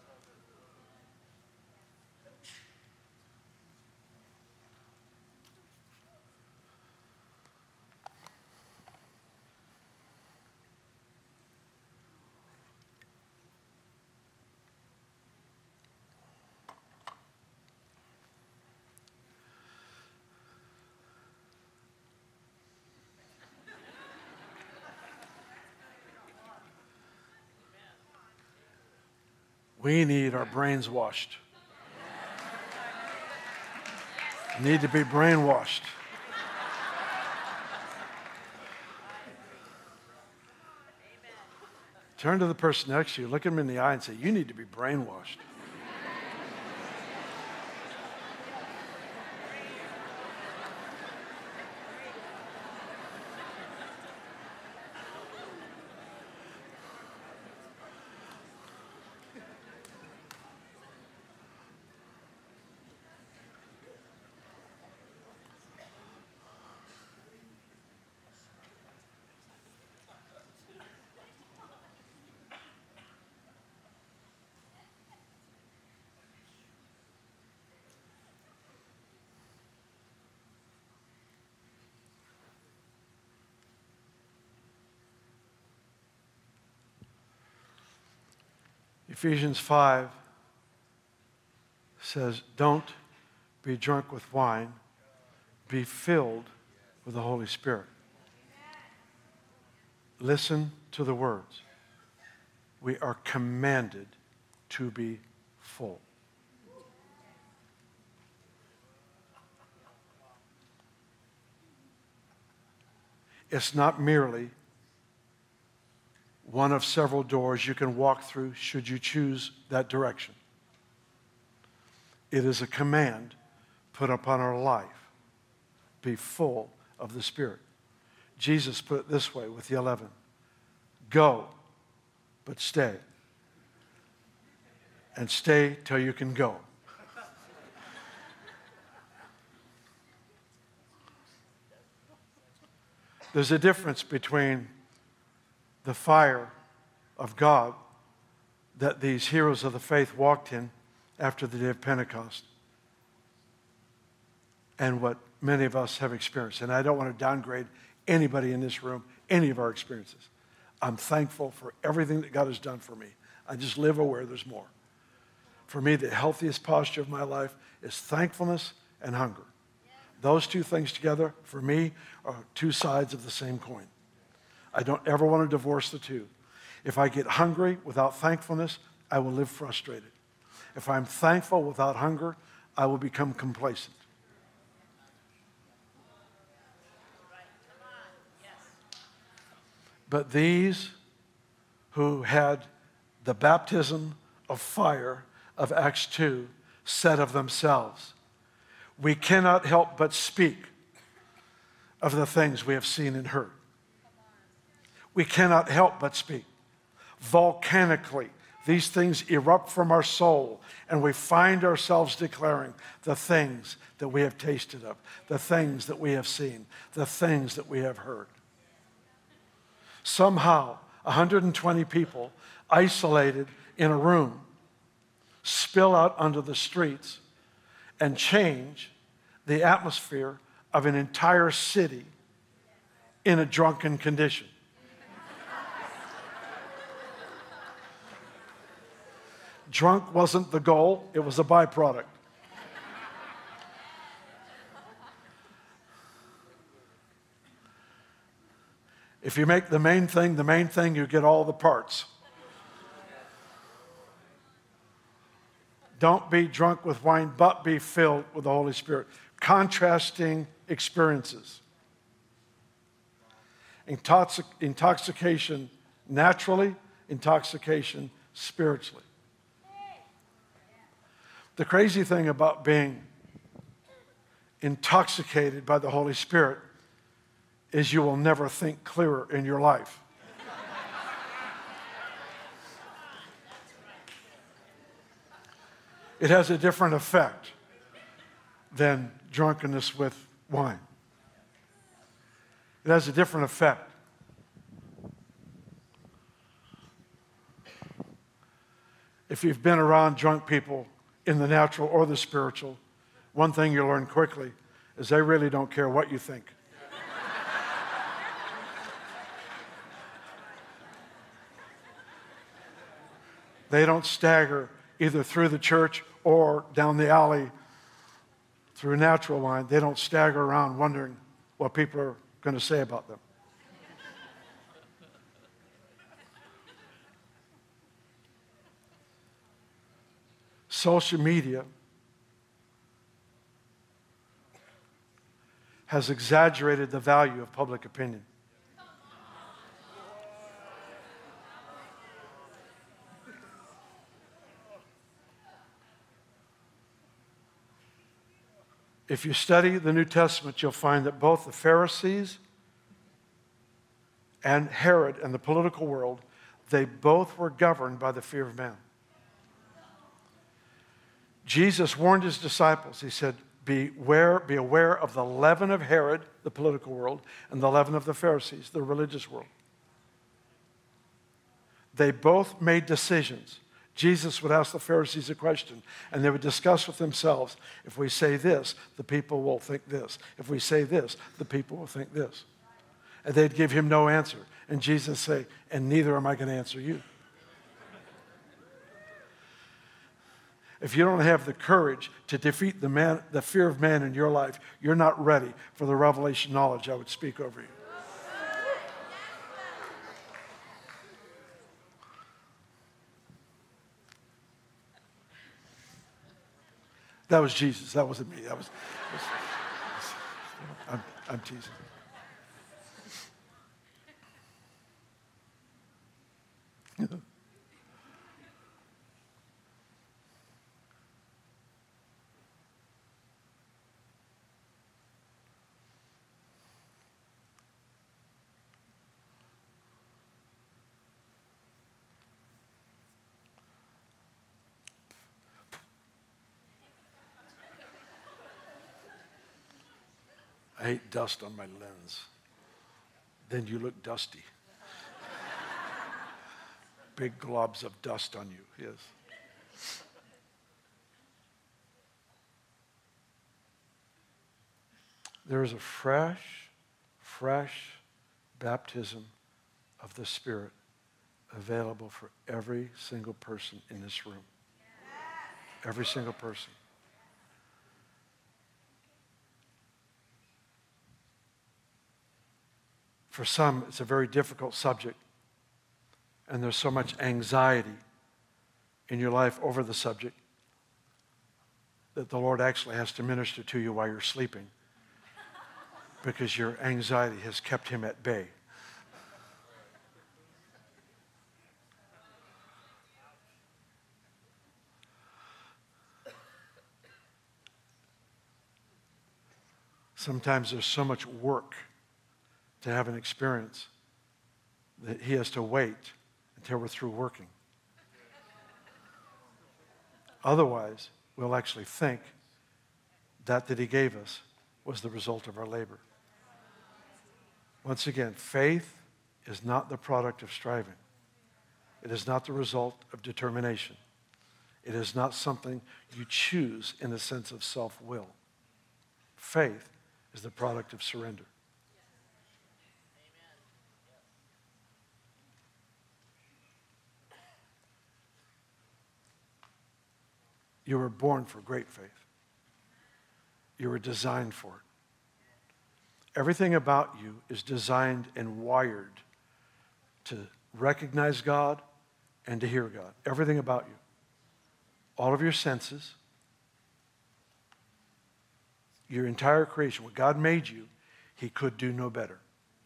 We need our brains washed. We need to be brainwashed. Turn to the person next to you, look him in the eye and say, you need to be brainwashed. Ephesians 5 says, don't be drunk with wine, be filled with the Holy Spirit. Listen to the words. We are commanded to be full. It's not merely one of several doors you can walk through should you choose that direction. It is a command put upon our life. Be full of the Spirit. Jesus put it this way with the 11. Go, but stay. And stay till you can go. There's a difference between the fire of God that these heroes of the faith walked in after the day of Pentecost and what many of us have experienced. And I don't want to downgrade anybody in this room, any of our experiences. I'm thankful for everything that God has done for me. I just live aware there's more. For me, the healthiest posture of my life is thankfulness and hunger. Those two things together, for me, are two sides of the same coin. I don't ever want to divorce the two. If I get hungry without thankfulness, I will live frustrated. If I'm thankful without hunger, I will become complacent. But these who had the baptism of fire of Acts 2 said of themselves, we cannot help but speak of the things we have seen and heard. We cannot help but speak. Volcanically, these things erupt from our soul, and we find ourselves declaring the things that we have tasted of, the things that we have seen, the things that we have heard. Somehow, 120 people isolated in a room spill out onto the streets and change the atmosphere of an entire city in a drunken condition. Drunk wasn't the goal, it was a byproduct. If you make the main thing, you get all the parts. Don't be drunk with wine, but be filled with the Holy Spirit. Contrasting experiences. Intoxication naturally, intoxication spiritually. The crazy thing about being intoxicated by the Holy Spirit is you will never think clearer in your life. It has a different effect than drunkenness with wine. It has a different effect. If you've been around drunk people in the natural or the spiritual, one thing you learn quickly is they really don't care what you think. They don't stagger either through the church or down the alley through natural wine. They don't stagger around wondering what people are going to say about them. Social media has exaggerated the value of public opinion. If you study the New Testament, you'll find that both the Pharisees and Herod and the political world, they both were governed by the fear of man. Jesus warned his disciples. He said, be aware of the leaven of Herod, the political world, and the leaven of the Pharisees, the religious world. They both made decisions. Jesus would ask the Pharisees a question, and they would discuss with themselves, if we say this, the people will think this. If we say this, the people will think this. And they'd give him no answer. And Jesus say, and neither am I going to answer you. If you don't have the courage to defeat the fear of man in your life, you're not ready for the revelation knowledge I would speak over you. That was Jesus. That wasn't me. I'm teasing. I hate dust on my lens. Then you look dusty. Big globs of dust on you, yes. There is a fresh baptism of the Spirit available for every single person in this room. Every single person. For some, it's a very difficult subject, and there's so much anxiety in your life over the subject that the Lord actually has to minister to you while you're sleeping because your anxiety has kept him at bay. Sometimes there's so much work to have an experience that he has to wait until we're through working. Otherwise, we'll actually think that he gave us was the result of our labor. Once again, faith is not the product of striving. It is not the result of determination. It is not something you choose in the sense of self-will. Faith is the product of surrender. You were born for great faith. You were designed for it. Everything about you is designed and wired to recognize God and to hear God. Everything about you. All of your senses, your entire creation, what God made you, He could do no better.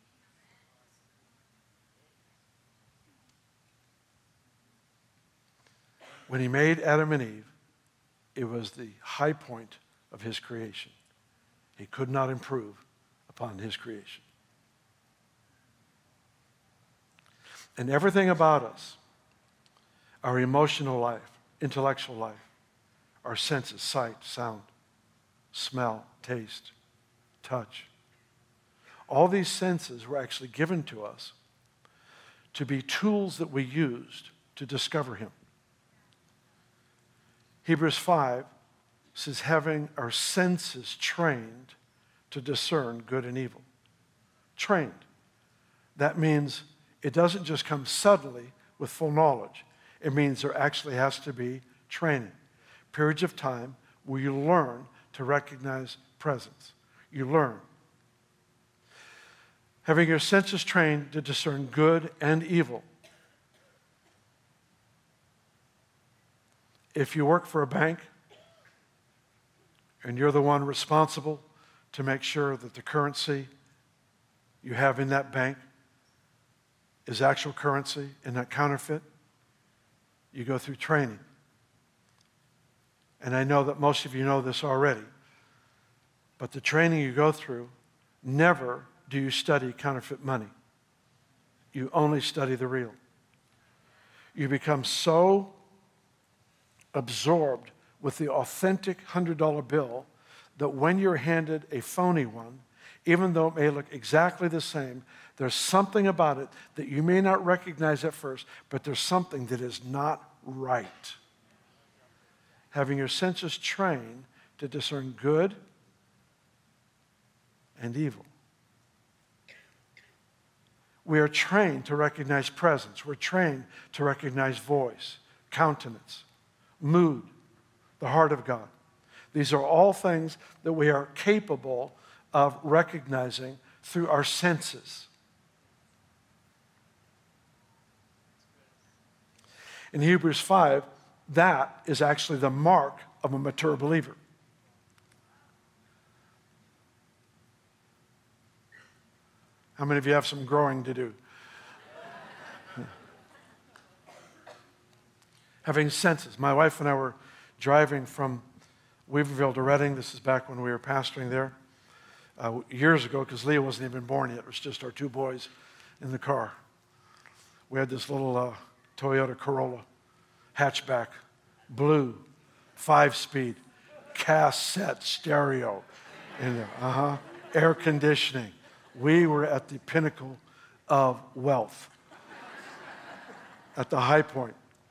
When He made Adam and Eve, it was the high point of His creation. He could not improve upon His creation. And everything about us, our emotional life, intellectual life, our senses, sight, sound, smell, taste, touch, all these senses were actually given to us to be tools that we used to discover Him. Hebrews 5 says having our senses trained to discern good and evil. Trained. That means it doesn't just come suddenly with full knowledge. It means there actually has to be training. Periods of time where you learn to recognize presence. You learn. Having your senses trained to discern good and evil. If you work for a bank and you're the one responsible to make sure that the currency you have in that bank is actual currency and not counterfeit, you go through training. And I know that most of you know this already, but the training you go through, never do you study counterfeit money. You only study the real. You become so absorbed with the authentic $100 bill that when you're handed a phony one, even though it may look exactly the same, there's something about it that you may not recognize at first, but there's something that is not right. Having your senses trained to discern good and evil. We are trained to recognize presence. We're trained to recognize voice, countenance, mood, the heart of God. These are all things that we are capable of recognizing through our senses. In Hebrews 5, that is actually the mark of a mature believer. How many of you have some growing to do? Having senses. My wife and I were driving from Weaverville to Redding. This is back when we were pastoring there. Years ago, because Leah wasn't even born yet. It was just our two boys in the car. We had this little Toyota Corolla hatchback, blue, 5-speed, cassette stereo in there. Air conditioning. We were at the pinnacle of wealth, at the high point.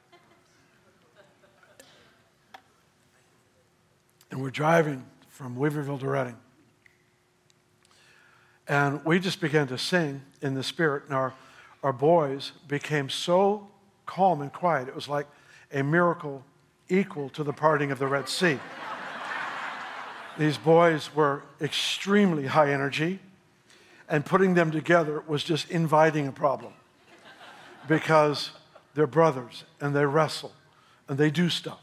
And we're driving from Weaverville to Redding. And we just began to sing in the Spirit, and our boys became so calm and quiet. It was like a miracle equal to the parting of the Red Sea. These boys were extremely high energy, and putting them together was just inviting a problem because they're brothers, and they wrestle, and they do stuff.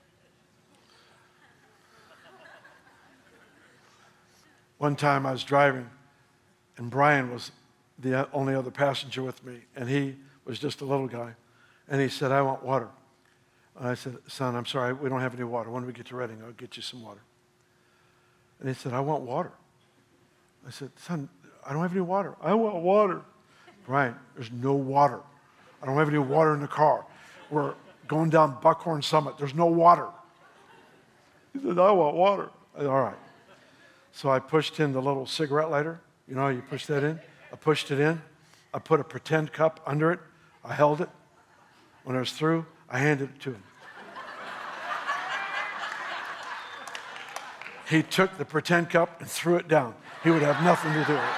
One time I was driving, and Brian was the only other passenger with me, and he was just a little guy. And he said, "I want water." And I said, "Son, I'm sorry, we don't have any water. When we get to Redding, I'll get you some water." And he said, "I want water." I said, "Son, I don't have any water." "I want water." "Brian, there's no water. I don't have any water in the car. We're going down Buckhorn Summit. There's no water." He said, "I want water." I said, "All right." So I pushed in the little cigarette lighter. You know how you push that in? I pushed it in. I put a pretend cup under it. I held it. When I was through, I handed it to him. He took the pretend cup and threw it down. He would have nothing to do with it.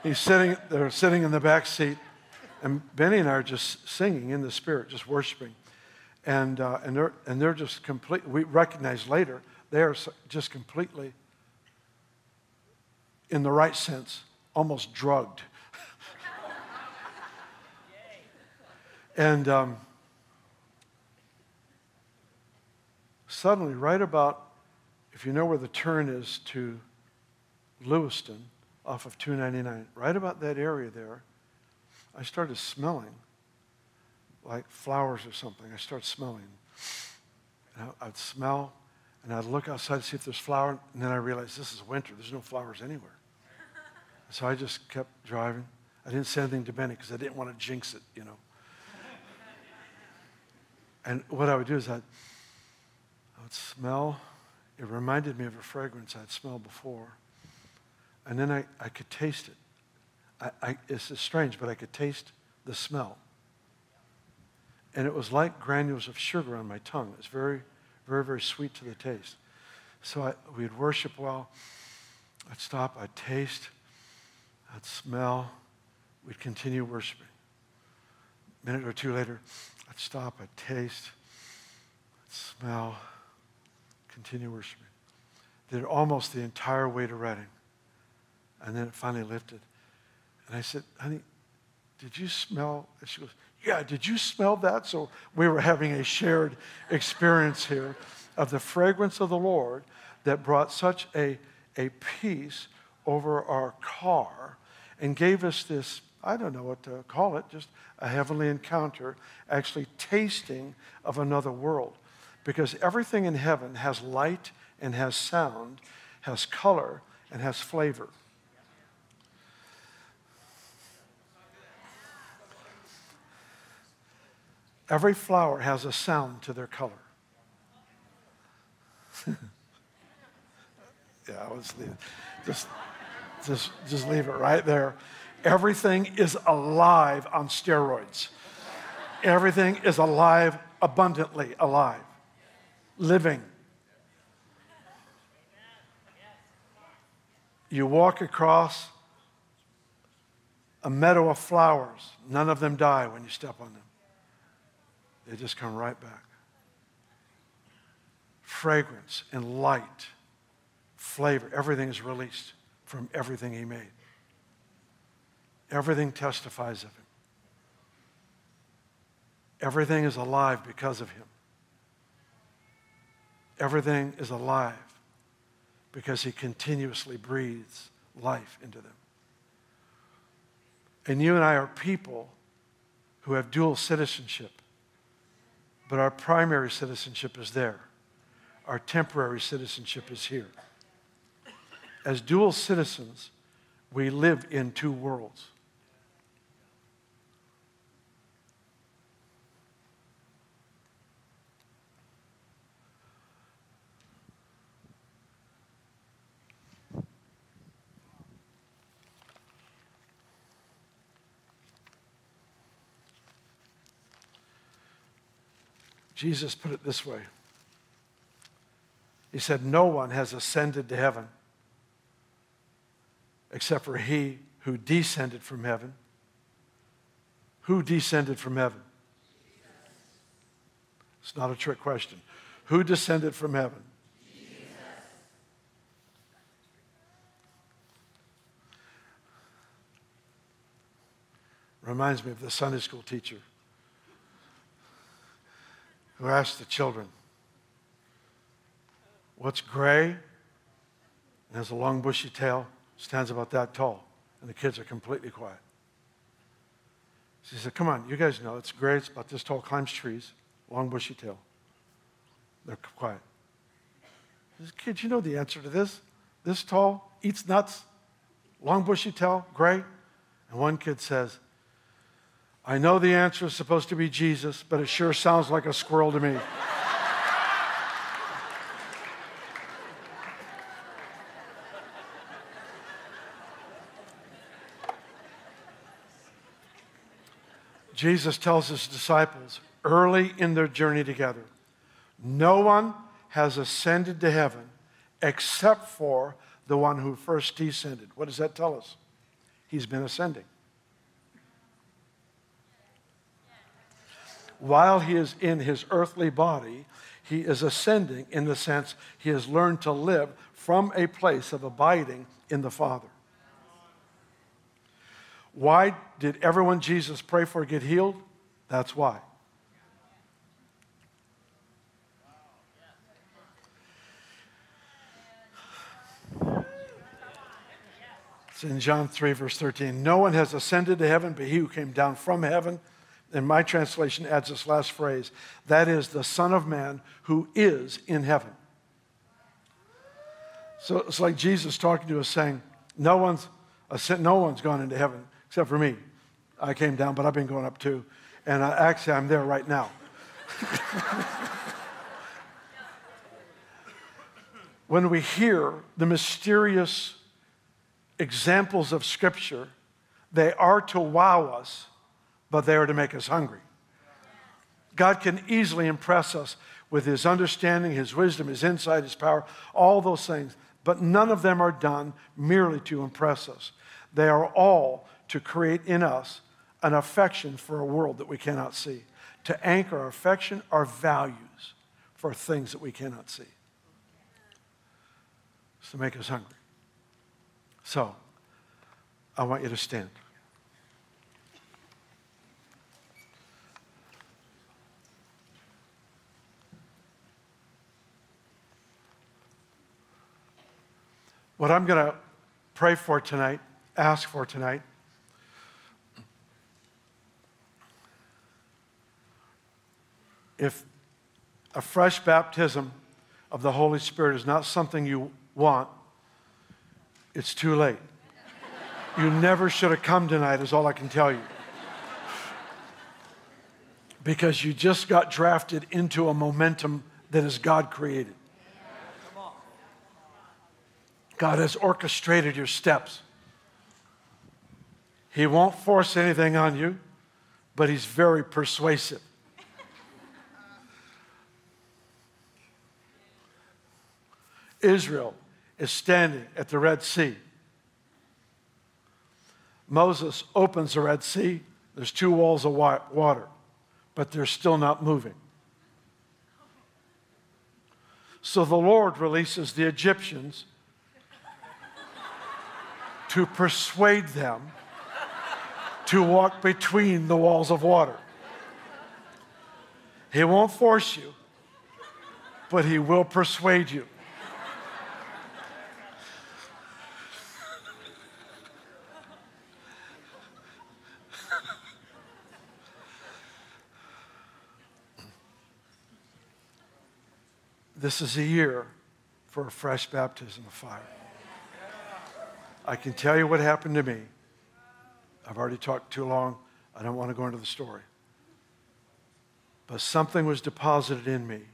they're sitting in the back seat, and Benny and I are just singing in the Spirit, just worshiping. And they're just complete. We recognize later they are just completely, in the right sense, almost drugged. And suddenly, right about, if you know where the turn is to Lewiston, off of 299, right about that area there, I started smelling like flowers or something. I started smelling. And I'd smell, and I'd look outside to see if there's flower, and then I realized this is winter. There's no flowers anywhere. So I just kept driving. I didn't say anything to Benny because I didn't want to jinx it, you know. And what I would do is I would smell. It reminded me of a fragrance I'd smelled before. And then I could taste it. It's strange, but I could taste the smell. And it was like granules of sugar on my tongue. It was very, very, very sweet to the taste. So we'd worship well. I'd stop, I'd taste, I'd smell. We'd continue worshiping. A minute or two later, I'd stop, I'd taste, I'd smell, continue worshiping. Did it almost the entire way to Reading. And then it finally lifted. And I said, honey, did you smell? And she goes, yeah, did you smell that? So we were having a shared experience here of the fragrance of the Lord that brought such a peace over our car and gave us this, I don't know what to call it, just a heavenly encounter, actually tasting of another world. Because everything in heaven has light and has sound, has color and has flavor. Every flower has a sound to their color. Yeah, let's leave it. Just leave it right there. Everything is alive on steroids. Everything is alive, abundantly alive, living. You walk across a meadow of flowers. None of them die when you step on them. They just come right back. Fragrance and light, flavor, everything is released from everything he made. Everything testifies of him. Everything is alive because of him. Everything is alive because he continuously breathes life into them. And you and I are people who have dual citizenship. But our primary citizenship is there. Our temporary citizenship is here. As dual citizens, we live in two worlds. Jesus put it this way. He said, no one has ascended to heaven except for he who descended from heaven. Who descended from heaven? It's not a trick question. Who descended from heaven? Jesus. Reminds me of the Sunday school teacher who asked the children, what's gray and has a long bushy tail, stands about that tall, and the kids are completely quiet. She said, come on, you guys know it's gray, it's about this tall, climbs trees, long bushy tail. They're quiet. She says, kids, you know the answer to this. This tall, eats nuts, long bushy tail, gray. And one kid says, I know the answer is supposed to be Jesus, but it sure sounds like a squirrel to me. Jesus tells his disciples early in their journey together, no one has ascended to heaven except for the one who first descended. What does that tell us? he's been ascending. While he is in his earthly body, he is ascending in the sense he has learned to live from a place of abiding in the Father. Why did everyone Jesus prayed for get healed? That's why. It's in John 3, verse 13. No one has ascended to heaven but he who came down from heaven. And my translation adds this last phrase. That is the Son of Man who is in heaven. So it's like Jesus talking to us saying, no one's gone into heaven except for me. I came down, but I've been going up too. And actually, I'm there right now. When we hear the mysterious examples of Scripture, they are to wow us, but they are to make us hungry. God can easily impress us with his understanding, his wisdom, his insight, his power, all those things. But none of them are done merely to impress us. They are all to create in us an affection for a world that we cannot see, to anchor our affection, our values for things that we cannot see. It's to make us hungry. So, I want you to stand. What I'm going to pray for tonight, ask for tonight, if a fresh baptism of the Holy Spirit is not something you want, it's too late. You never should have come tonight, is all I can tell you. Because you just got drafted into a momentum that is God created. God has orchestrated your steps. He won't force anything on you, but he's very persuasive. Israel is standing at the Red Sea. Moses opens the Red Sea. There's 2 walls of water, but they're still not moving. So the Lord releases the Egyptians to persuade them to walk between the walls of water. He won't force you, but he will persuade you. This is a year for a fresh baptism of fire. I can tell you what happened to me. I've already talked too long. I don't want to go into the story. But something was deposited in me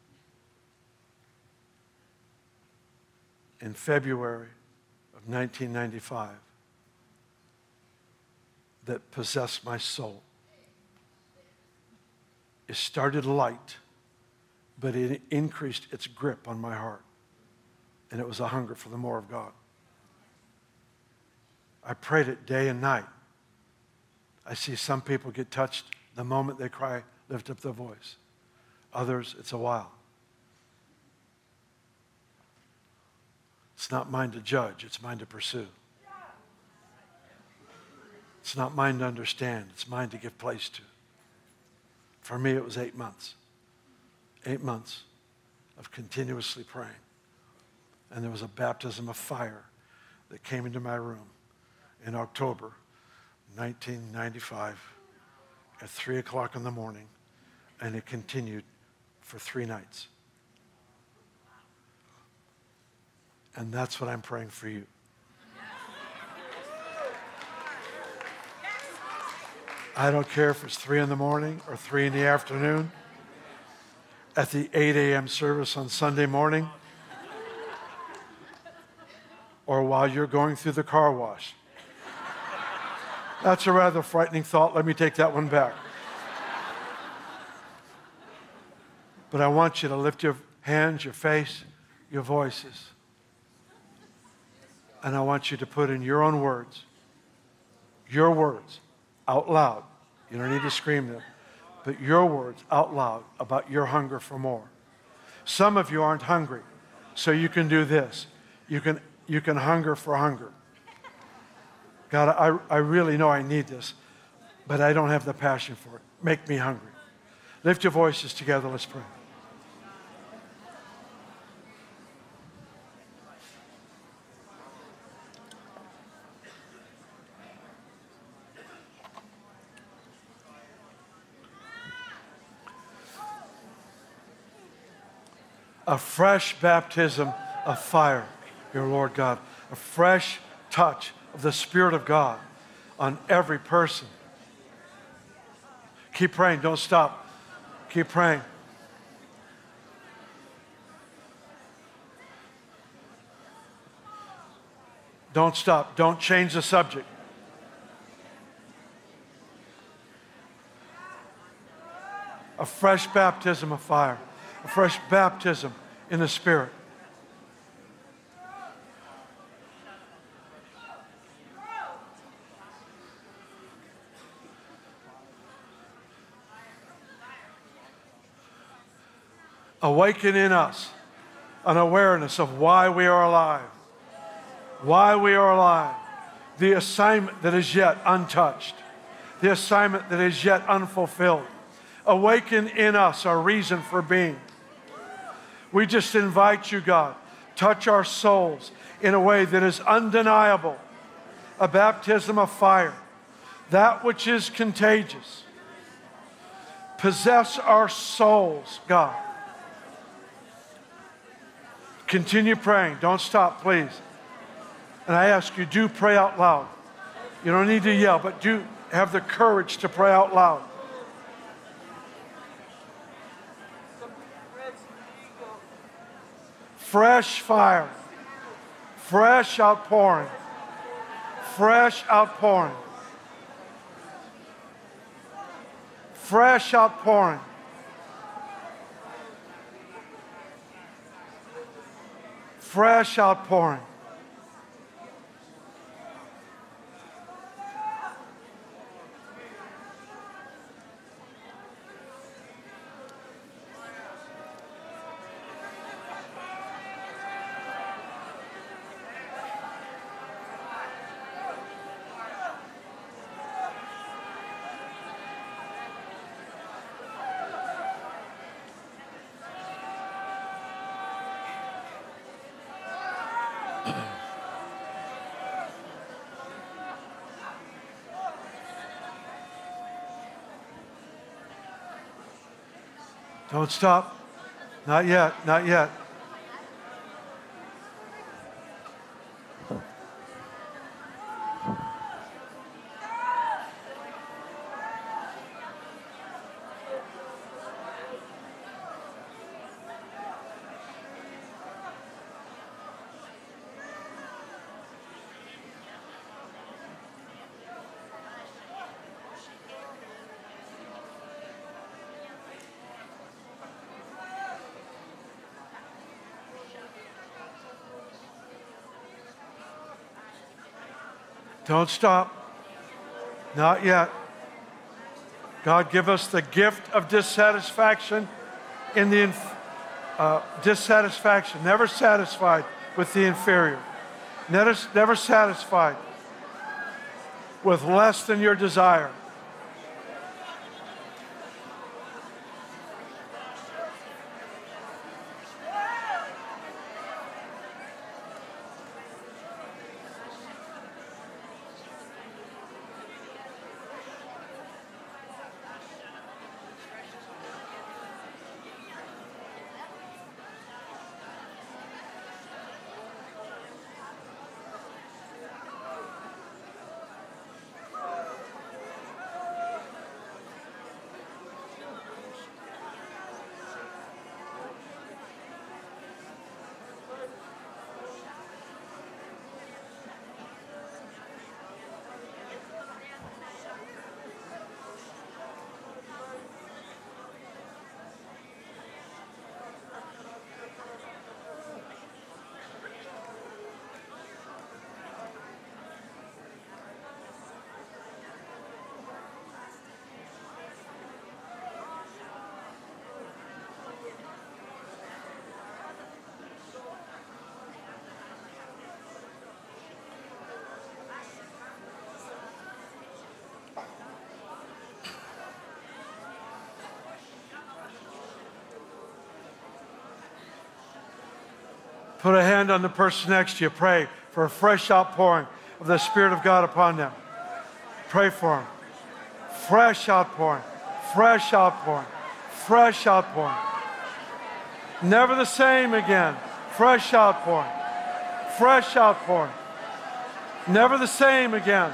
in February of 1995 that possessed my soul. It started light, but it increased its grip on my heart. And it was a hunger for the more of God. I prayed it day and night. I see some people get touched the moment they cry, lift up their voice. Others, it's a while. It's not mine to judge, it's mine to pursue. It's not mine to understand, it's mine to give place to. For me, it was 8 months. 8 months of continuously praying. And there was a baptism of fire that came into my room in October 1995 at 3 o'clock in the morning, and it continued for 3 nights. And that's what I'm praying for you. I don't care if it's 3 in the morning or 3 in the afternoon, at the 8 a.m. service on Sunday morning, or while you're going through the car wash. That's a rather frightening thought. Let me take that one back. But I want you to lift your hands, your face, your voices. And I want you to put in your own words your words out loud. You don't need to scream them, but your words out loud about your hunger for more. Some of you aren't hungry, so you can do this. You can hunger for hunger. God, I really know I need this, but I don't have the passion for it. Make me hungry. Lift your voices together. Let's pray. A fresh baptism of fire, your Lord God. A fresh touch of the Spirit of God on every person. Keep praying. Don't stop. Keep praying. Don't stop. Don't change the subject. A fresh baptism of fire. A fresh baptism in the Spirit. Awaken in us an awareness of why we are alive. Why we are alive. The assignment that is yet untouched. The assignment that is yet unfulfilled. Awaken in us our reason for being. We just invite you, God, touch our souls in a way that is undeniable. A baptism of fire. That which is contagious. Possess our souls, God. Continue praying. Don't stop, please. And I ask you, do pray out loud. You don't need to yell, but do have the courage to pray out loud. Fresh fire. Fresh outpouring. Fresh outpouring. Fresh outpouring. Fresh outpouring. Don't stop. Not yet, not yet. Don't stop. Not yet. God, give us the gift of dissatisfaction in the dissatisfaction, never satisfied with the inferior, never satisfied with less than your desire. Put a hand on the person next to you. Pray for a fresh outpouring of the Spirit of God upon them. Pray for them. Fresh outpouring, fresh outpouring, fresh outpouring. Never the same again. Fresh outpouring, fresh outpouring. Never the same again.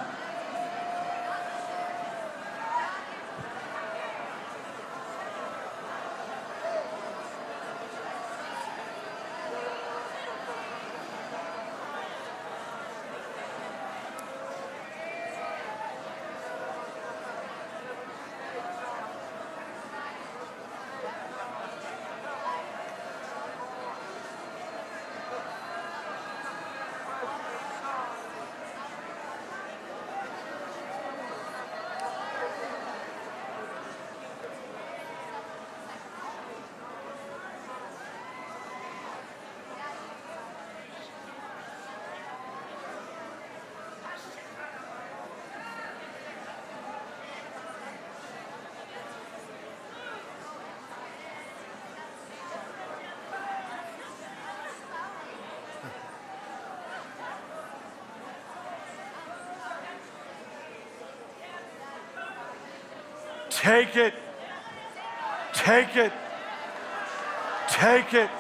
Take it. Take it. Take it.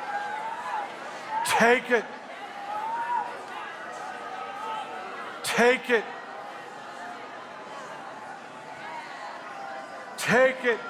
Take it. Take it. Take it.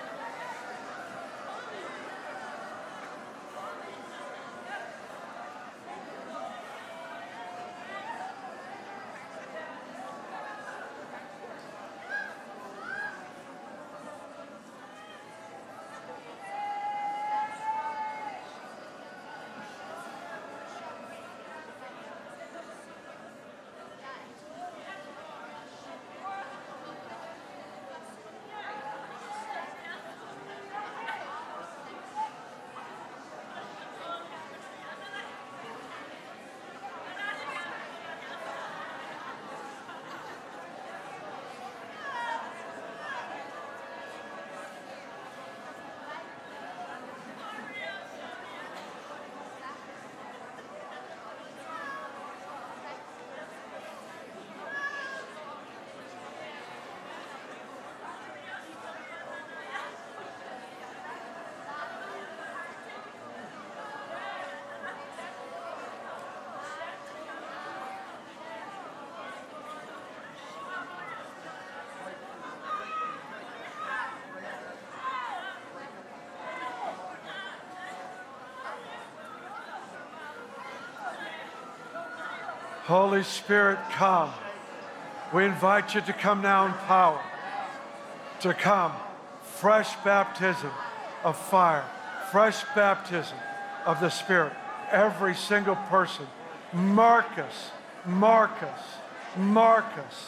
Holy Spirit, come. We invite you to come now in power, to come. Fresh baptism of fire, fresh baptism of the Spirit. Every single person, mark us, mark us, mark us.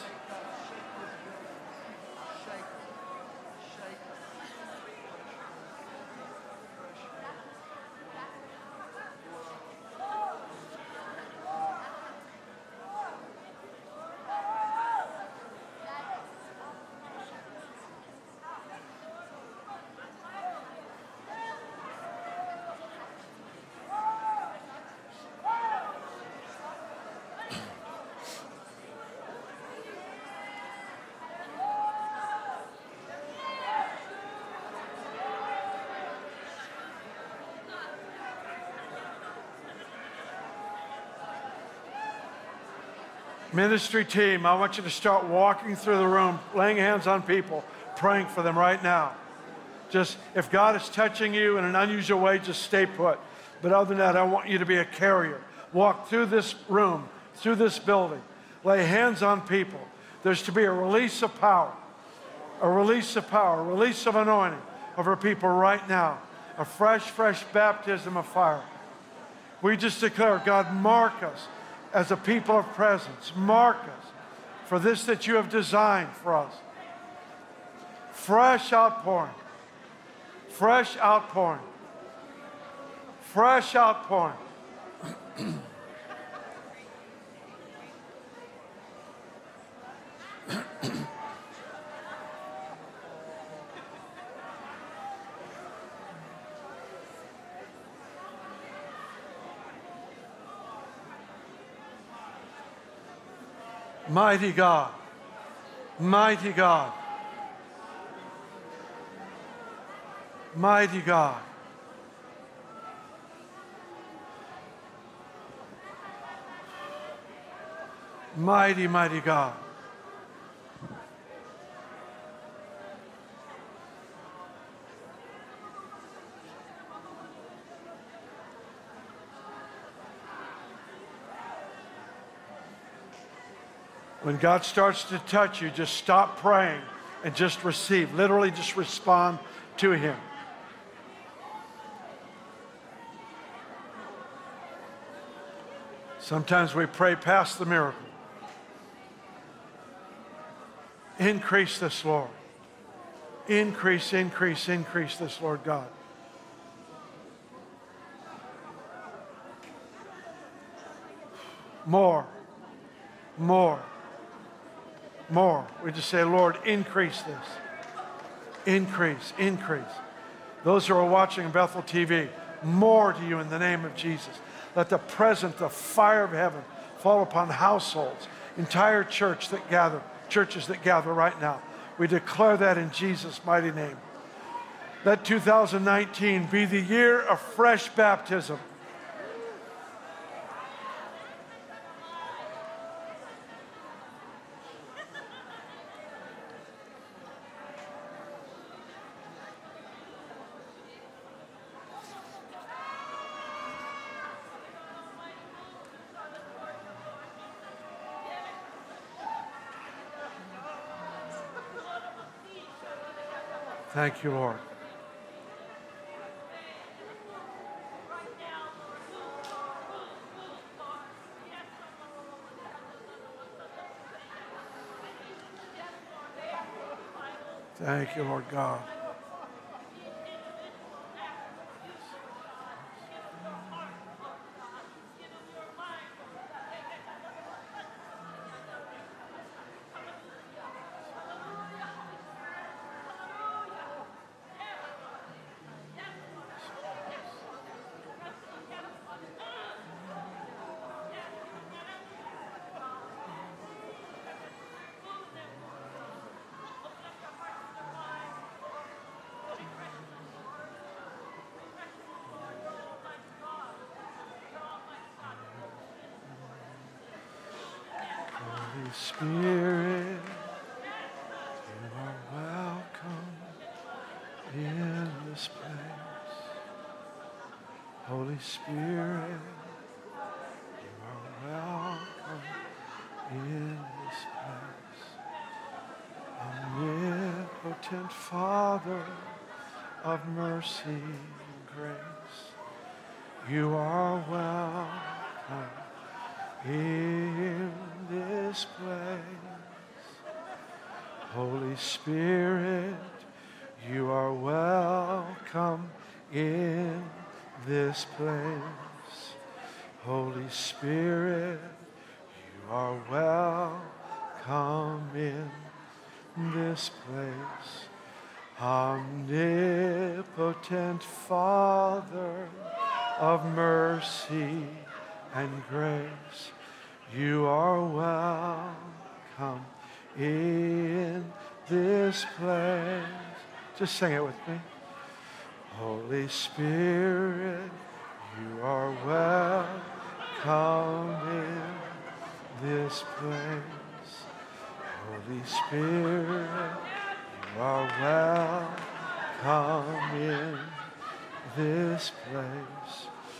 Ministry team, I want you to start walking through the room, laying hands on people, praying for them right now. Just, if God is touching you in an unusual way, just stay put. But other than that, I want you to be a carrier. Walk through this room, through this building. Lay hands on people. There's to be a release of power, a release of power, a release of anointing over people right now. A fresh, fresh baptism of fire. We just declare, God, mark us as a people of presence. Mark us for this that you have designed for us. Fresh outpouring. Fresh outpouring. Fresh outpouring. Mighty God. Mighty God. Mighty God. Mighty, mighty God. When God starts to touch you, just stop praying and just receive. Literally, just respond to Him. Sometimes we pray past the miracle. Increase this, Lord. Increase, increase, increase this, Lord God. More, more, more. We just say, Lord, increase this. Increase, increase. Those who are watching Bethel TV, more to you in the name of Jesus. Let the presence, the fire of heaven fall upon households, entire churches that gather right now. We declare that in Jesus' mighty name. Let 2019 be the year of fresh baptism. Thank you, Lord. Thank you, Lord God. Holy Spirit, you are welcome in this place. Holy Spirit, you are welcome in this place. Omnipotent Father of mercy and grace, you are welcome in this place. Holy Spirit, you are welcome in this place. Holy Spirit, you are welcome in this place. Omnipotent Father of mercy and grace, you are welcome in this place. Just sing it with me. Holy Spirit, you are welcome in this place. Holy Spirit, you are welcome in this place.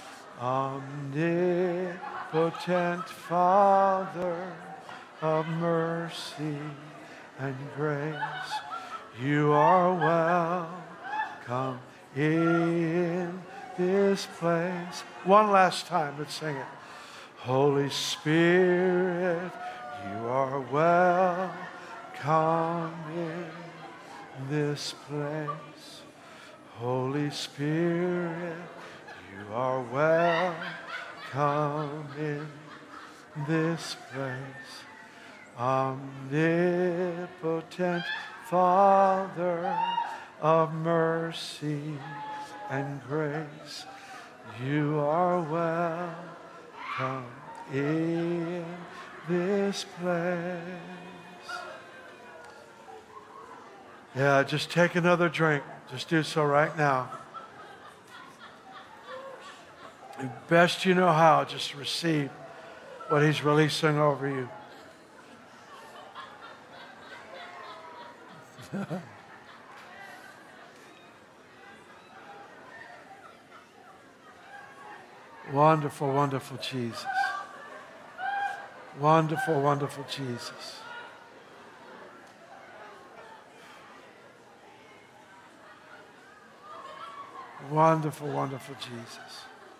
Omnipotent Father of mercy and grace, you are welcome in this place. One last time, let's sing it. Holy Spirit, you are welcome in this place. Holy Spirit, you are welcome in this place. Omnipotent Father of mercy and grace, you are welcome in this place. Yeah, just take another drink. Just do so right now. And best you know how, just receive what He's releasing over you. Wonderful, wonderful Jesus. Wonderful, wonderful Jesus. Wonderful, wonderful Jesus.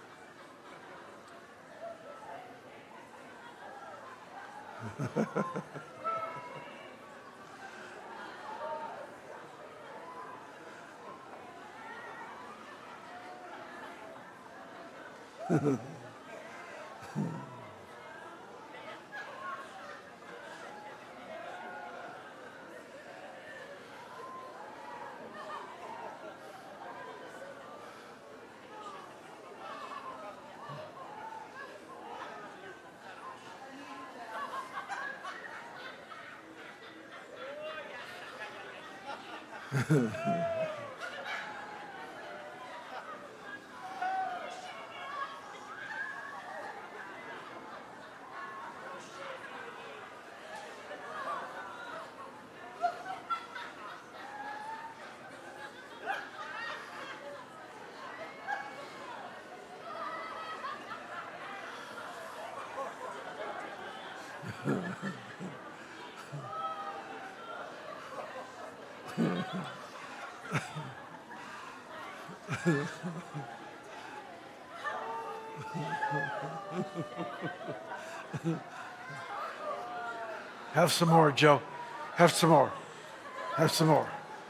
Have some more, Joe. Have some more. Have some more.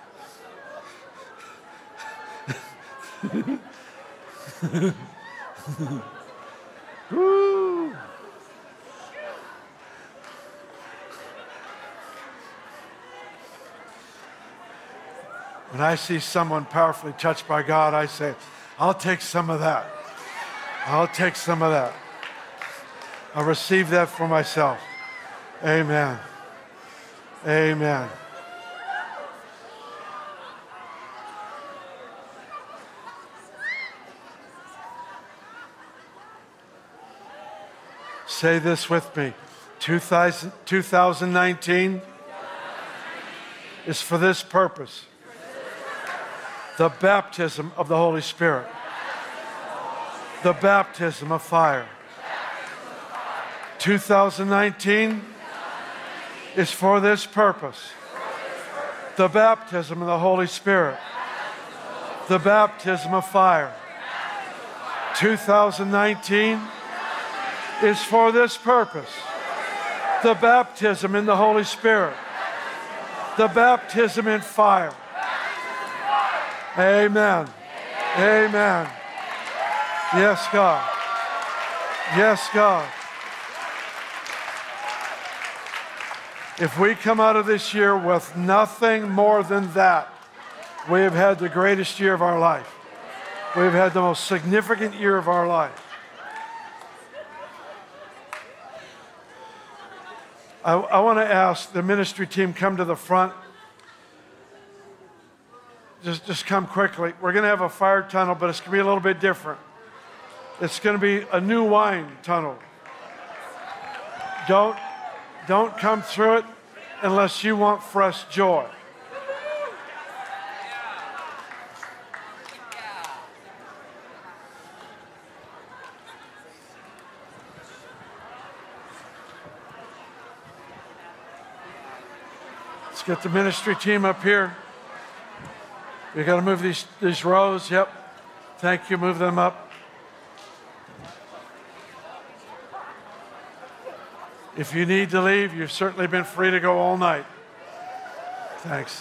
Woo. When I see someone powerfully touched by God, I say, I'll take some of that. I'll take some of that. I'll receive that for myself. Amen. Amen. Say this with me. 2019 is for this purpose. The baptism of the Holy Spirit. The baptism of fire. 2019 is for this purpose. The baptism of the Holy Spirit. The baptism of fire. 2019 is for this purpose. The baptism in the Holy Spirit. The baptism in fire. Amen. Amen. Yes, God. Yes, God. If we come out of this year with nothing more than that, we have had the greatest year of our life. We've had the most significant year of our life. I want to ask the ministry team come to the front. Just come quickly. We're going to have a fire tunnel, but it's going to be a little bit different. It's going to be a new wine tunnel. Don't come through it unless you want fresh joy. Let's get the ministry team up here. We got to move these rows. Yep. Thank you. Move them up. If you need to leave, you've certainly been free to go all night. Thanks.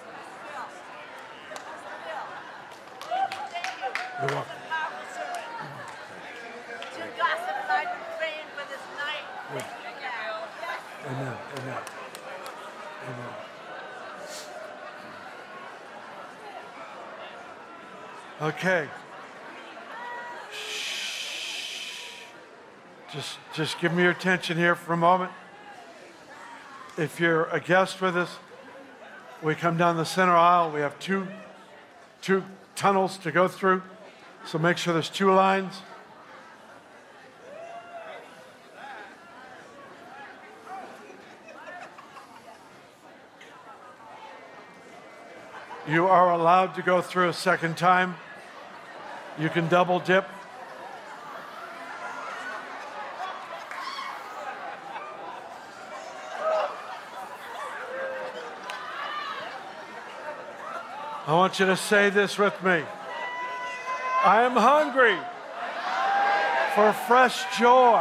You're welcome. Amen. Amen. Amen. Okay. Just give me your attention here for a moment. If you're a guest with us, we come down the center aisle. We have two tunnels to go through. So make sure there's 2 lines. You are allowed to go through a second time. You can double dip. I want you to say this with me. I am hungry for fresh joy,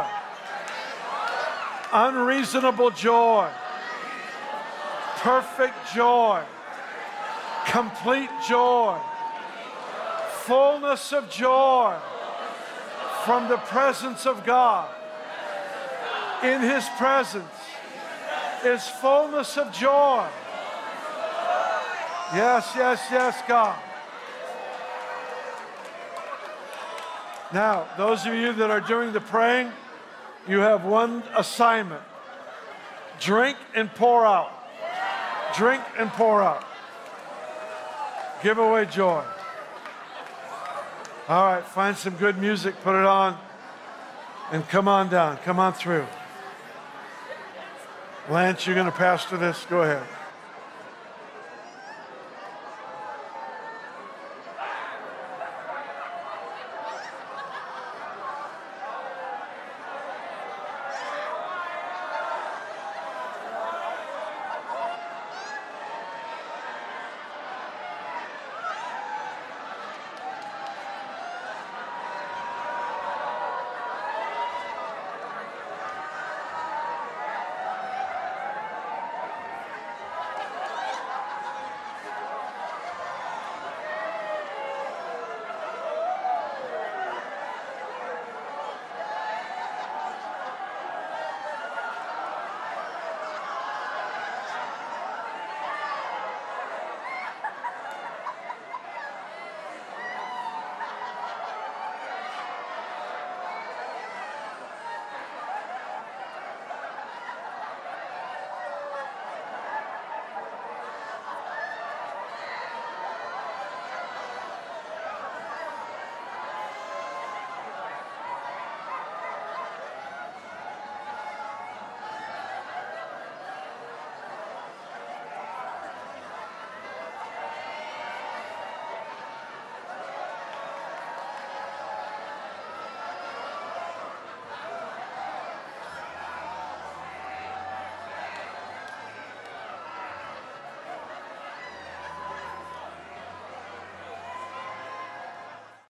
unreasonable joy, perfect joy, complete joy, fullness of joy from the presence of God. In His presence is fullness of joy. Yes, yes, yes, God. Now, those of you that are doing the praying, you have one assignment. Drink and pour out. Drink and pour out. Give away joy. All right, find some good music, put it on, and come on down. Come on through. Lance, you're going to pastor this? Go ahead.